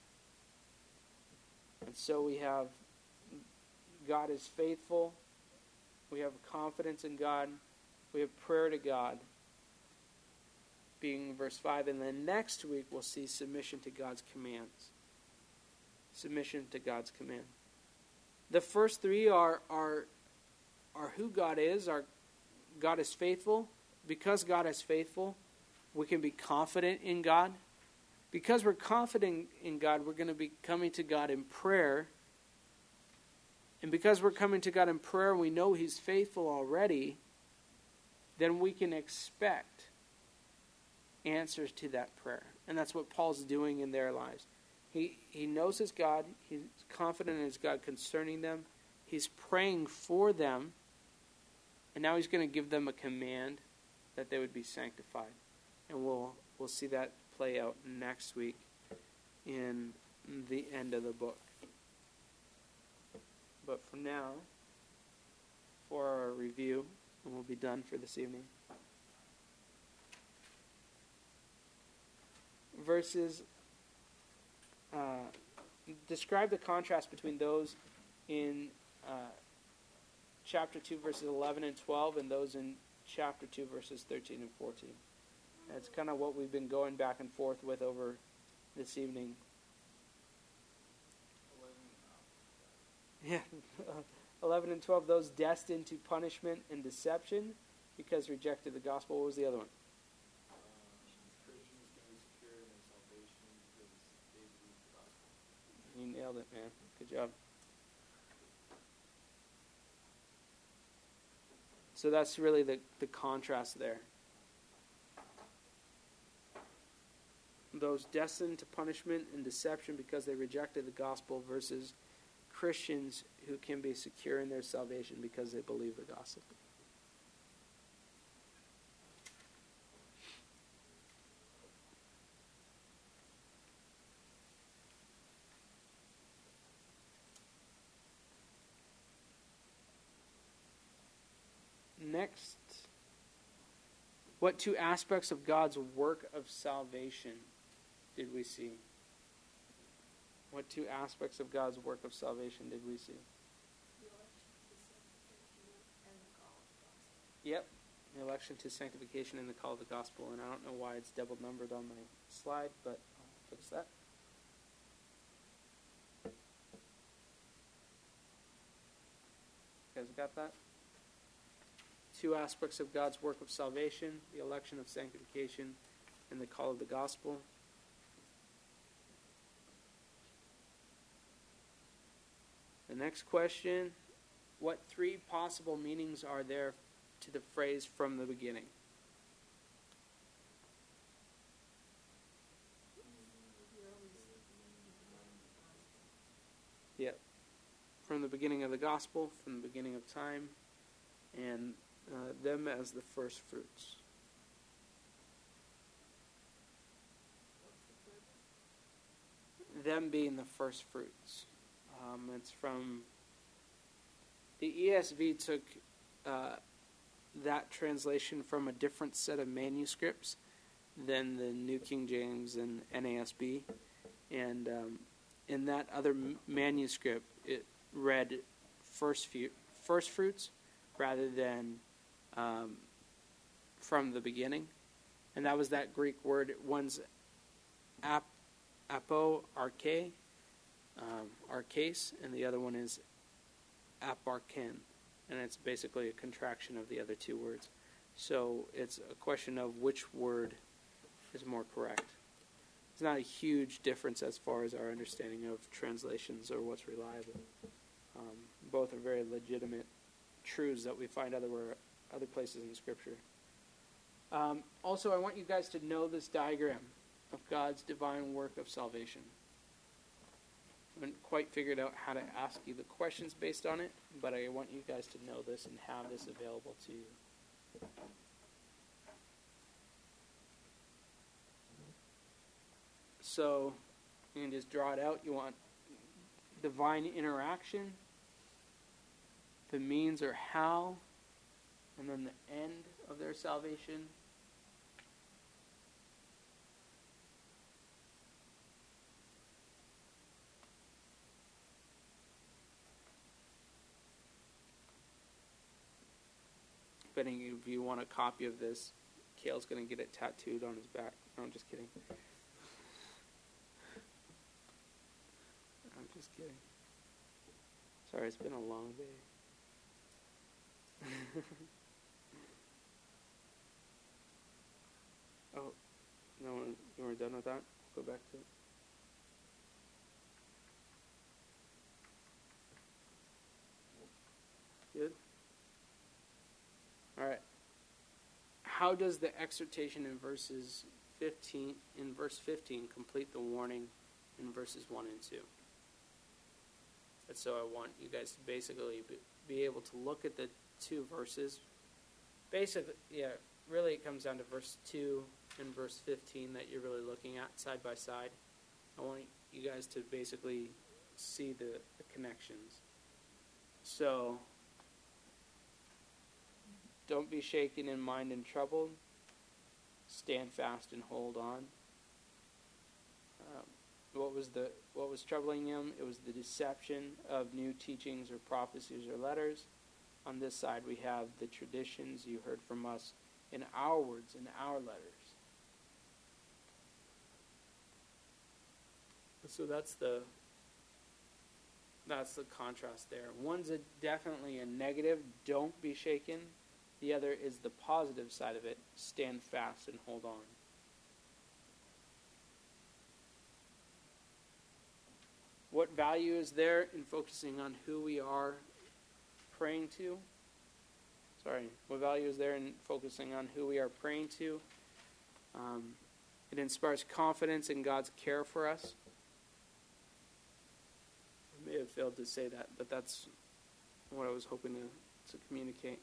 And so we have God is faithful. We have confidence in God. We have prayer to God, being verse five. And then next week we'll see submission to God's commands. Submission to God's command. The first three are, are, are who God is. Our, God is faithful. Because God is faithful, we can be confident in God. Because we're confident in God, we're going to be coming to God in prayer. And because we're coming to God in prayer and we know he's faithful already, then we can expect answers to that prayer. And that's what Paul's doing in their lives. He he knows his God. He's confident in his God concerning them. He's praying for them. And now he's going to give them a command that they would be sanctified. And we'll we'll see that play out next week in the end of the book. But for now, for our review, and we'll be done for this evening. Verses uh, describe the contrast between those in uh, chapter two, verses eleven and twelve, and those in chapter two, verses thirteen and fourteen. That's kind of what we've been going back and forth with over this evening. Yeah, eleven and twelve, those destined to punishment and deception because rejected the gospel. What was the other one? You nailed it, man. Good job. So that's really the, the contrast there. Those destined to punishment and deception because they rejected the gospel versus Christians who can be secure in their salvation because they believe the gospel. What two aspects of God's work of salvation did we see? What two aspects of God's work of salvation did we see? The election to sanctification and the call of the gospel. Yep. The election to sanctification and the call of the gospel. And I don't know why it's double numbered on my slide, but I'll fix that. You guys got that? Two aspects of God's work of salvation, the election of sanctification and the call of the gospel. The next question, what three possible meanings are there to the phrase "from the beginning"? Yep. From the beginning of the gospel, from the beginning of time, and uh, them as the first fruits. Them being the first fruits. Um, it's from, the E S V took uh, that translation from a different set of manuscripts than the New King James and N A S B. And um, in that other m- manuscript, it read first, fu- first fruits rather than um, from the beginning. And that was that Greek word, one's ap, apo arche, um, archase, and the other one is aparchen. And it's basically a contraction of the other two words. So it's a question of which word is more correct. It's not a huge difference as far as our understanding of translations or what's reliable. Um, both are very legitimate truths that we find other other places in Scripture. Um, also, I want you guys to know this diagram of God's divine work of salvation. I haven't quite figured out how to ask you the questions based on it, but I want you guys to know this and have this available to you. So, you can just draw it out. You want divine interaction, the means or how, and then the end of their salvation. If any of you want a copy of this, Kale's going to get it tattooed on his back. No, I'm just kidding. I'm just kidding. Sorry, it's been a long day. Oh, no, you were done with that? Go back to it. Good? All right. How does the exhortation in verses fifteen, in verse fifteen, complete the warning in verses one and two? And so I want you guys to basically be able to look at the two verses. Basically, yeah, really it comes down to verse two and verse fifteen that you're really looking at side by side. I want you guys to basically see the, the connections. So, don't be shaken in mind and troubled. Stand fast and hold on. Um, what was the what was troubling him? It was the deception of new teachings or prophecies or letters. On this side, we have the traditions you heard from us in our words, in our letters. So that's the that's the contrast there. One's a, definitely a negative. Don't be shaken. The other is the positive side of it. Stand fast and hold on. What value is there in focusing on who we are praying to? Sorry, what value is there in focusing on who we are praying to? Um, it inspires confidence in God's care for us. I may have failed to say that, but that's what I was hoping to, to communicate.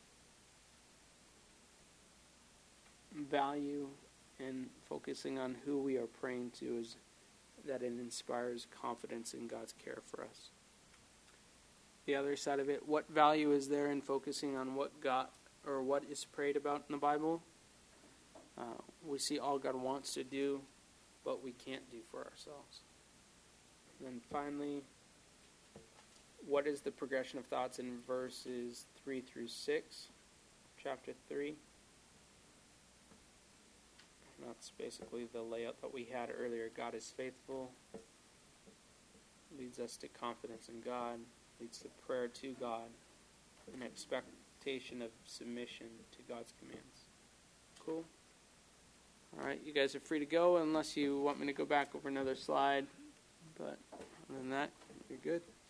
Value in focusing on who we are praying to is that it inspires confidence in God's care for us. The other side of it, what value is there in focusing on what God or what is prayed about in the Bible? Uh, we see all God wants to do, but we can't do for ourselves. And then finally, what is the progression of thoughts in verses three through six, chapter three? And that's basically the layout that we had earlier. God is faithful, leads us to confidence in God, leads to prayer to God, and expectation of submission to God's commands. Cool? All right, you guys are free to go unless you want me to go back over another slide. But other than that, you're good.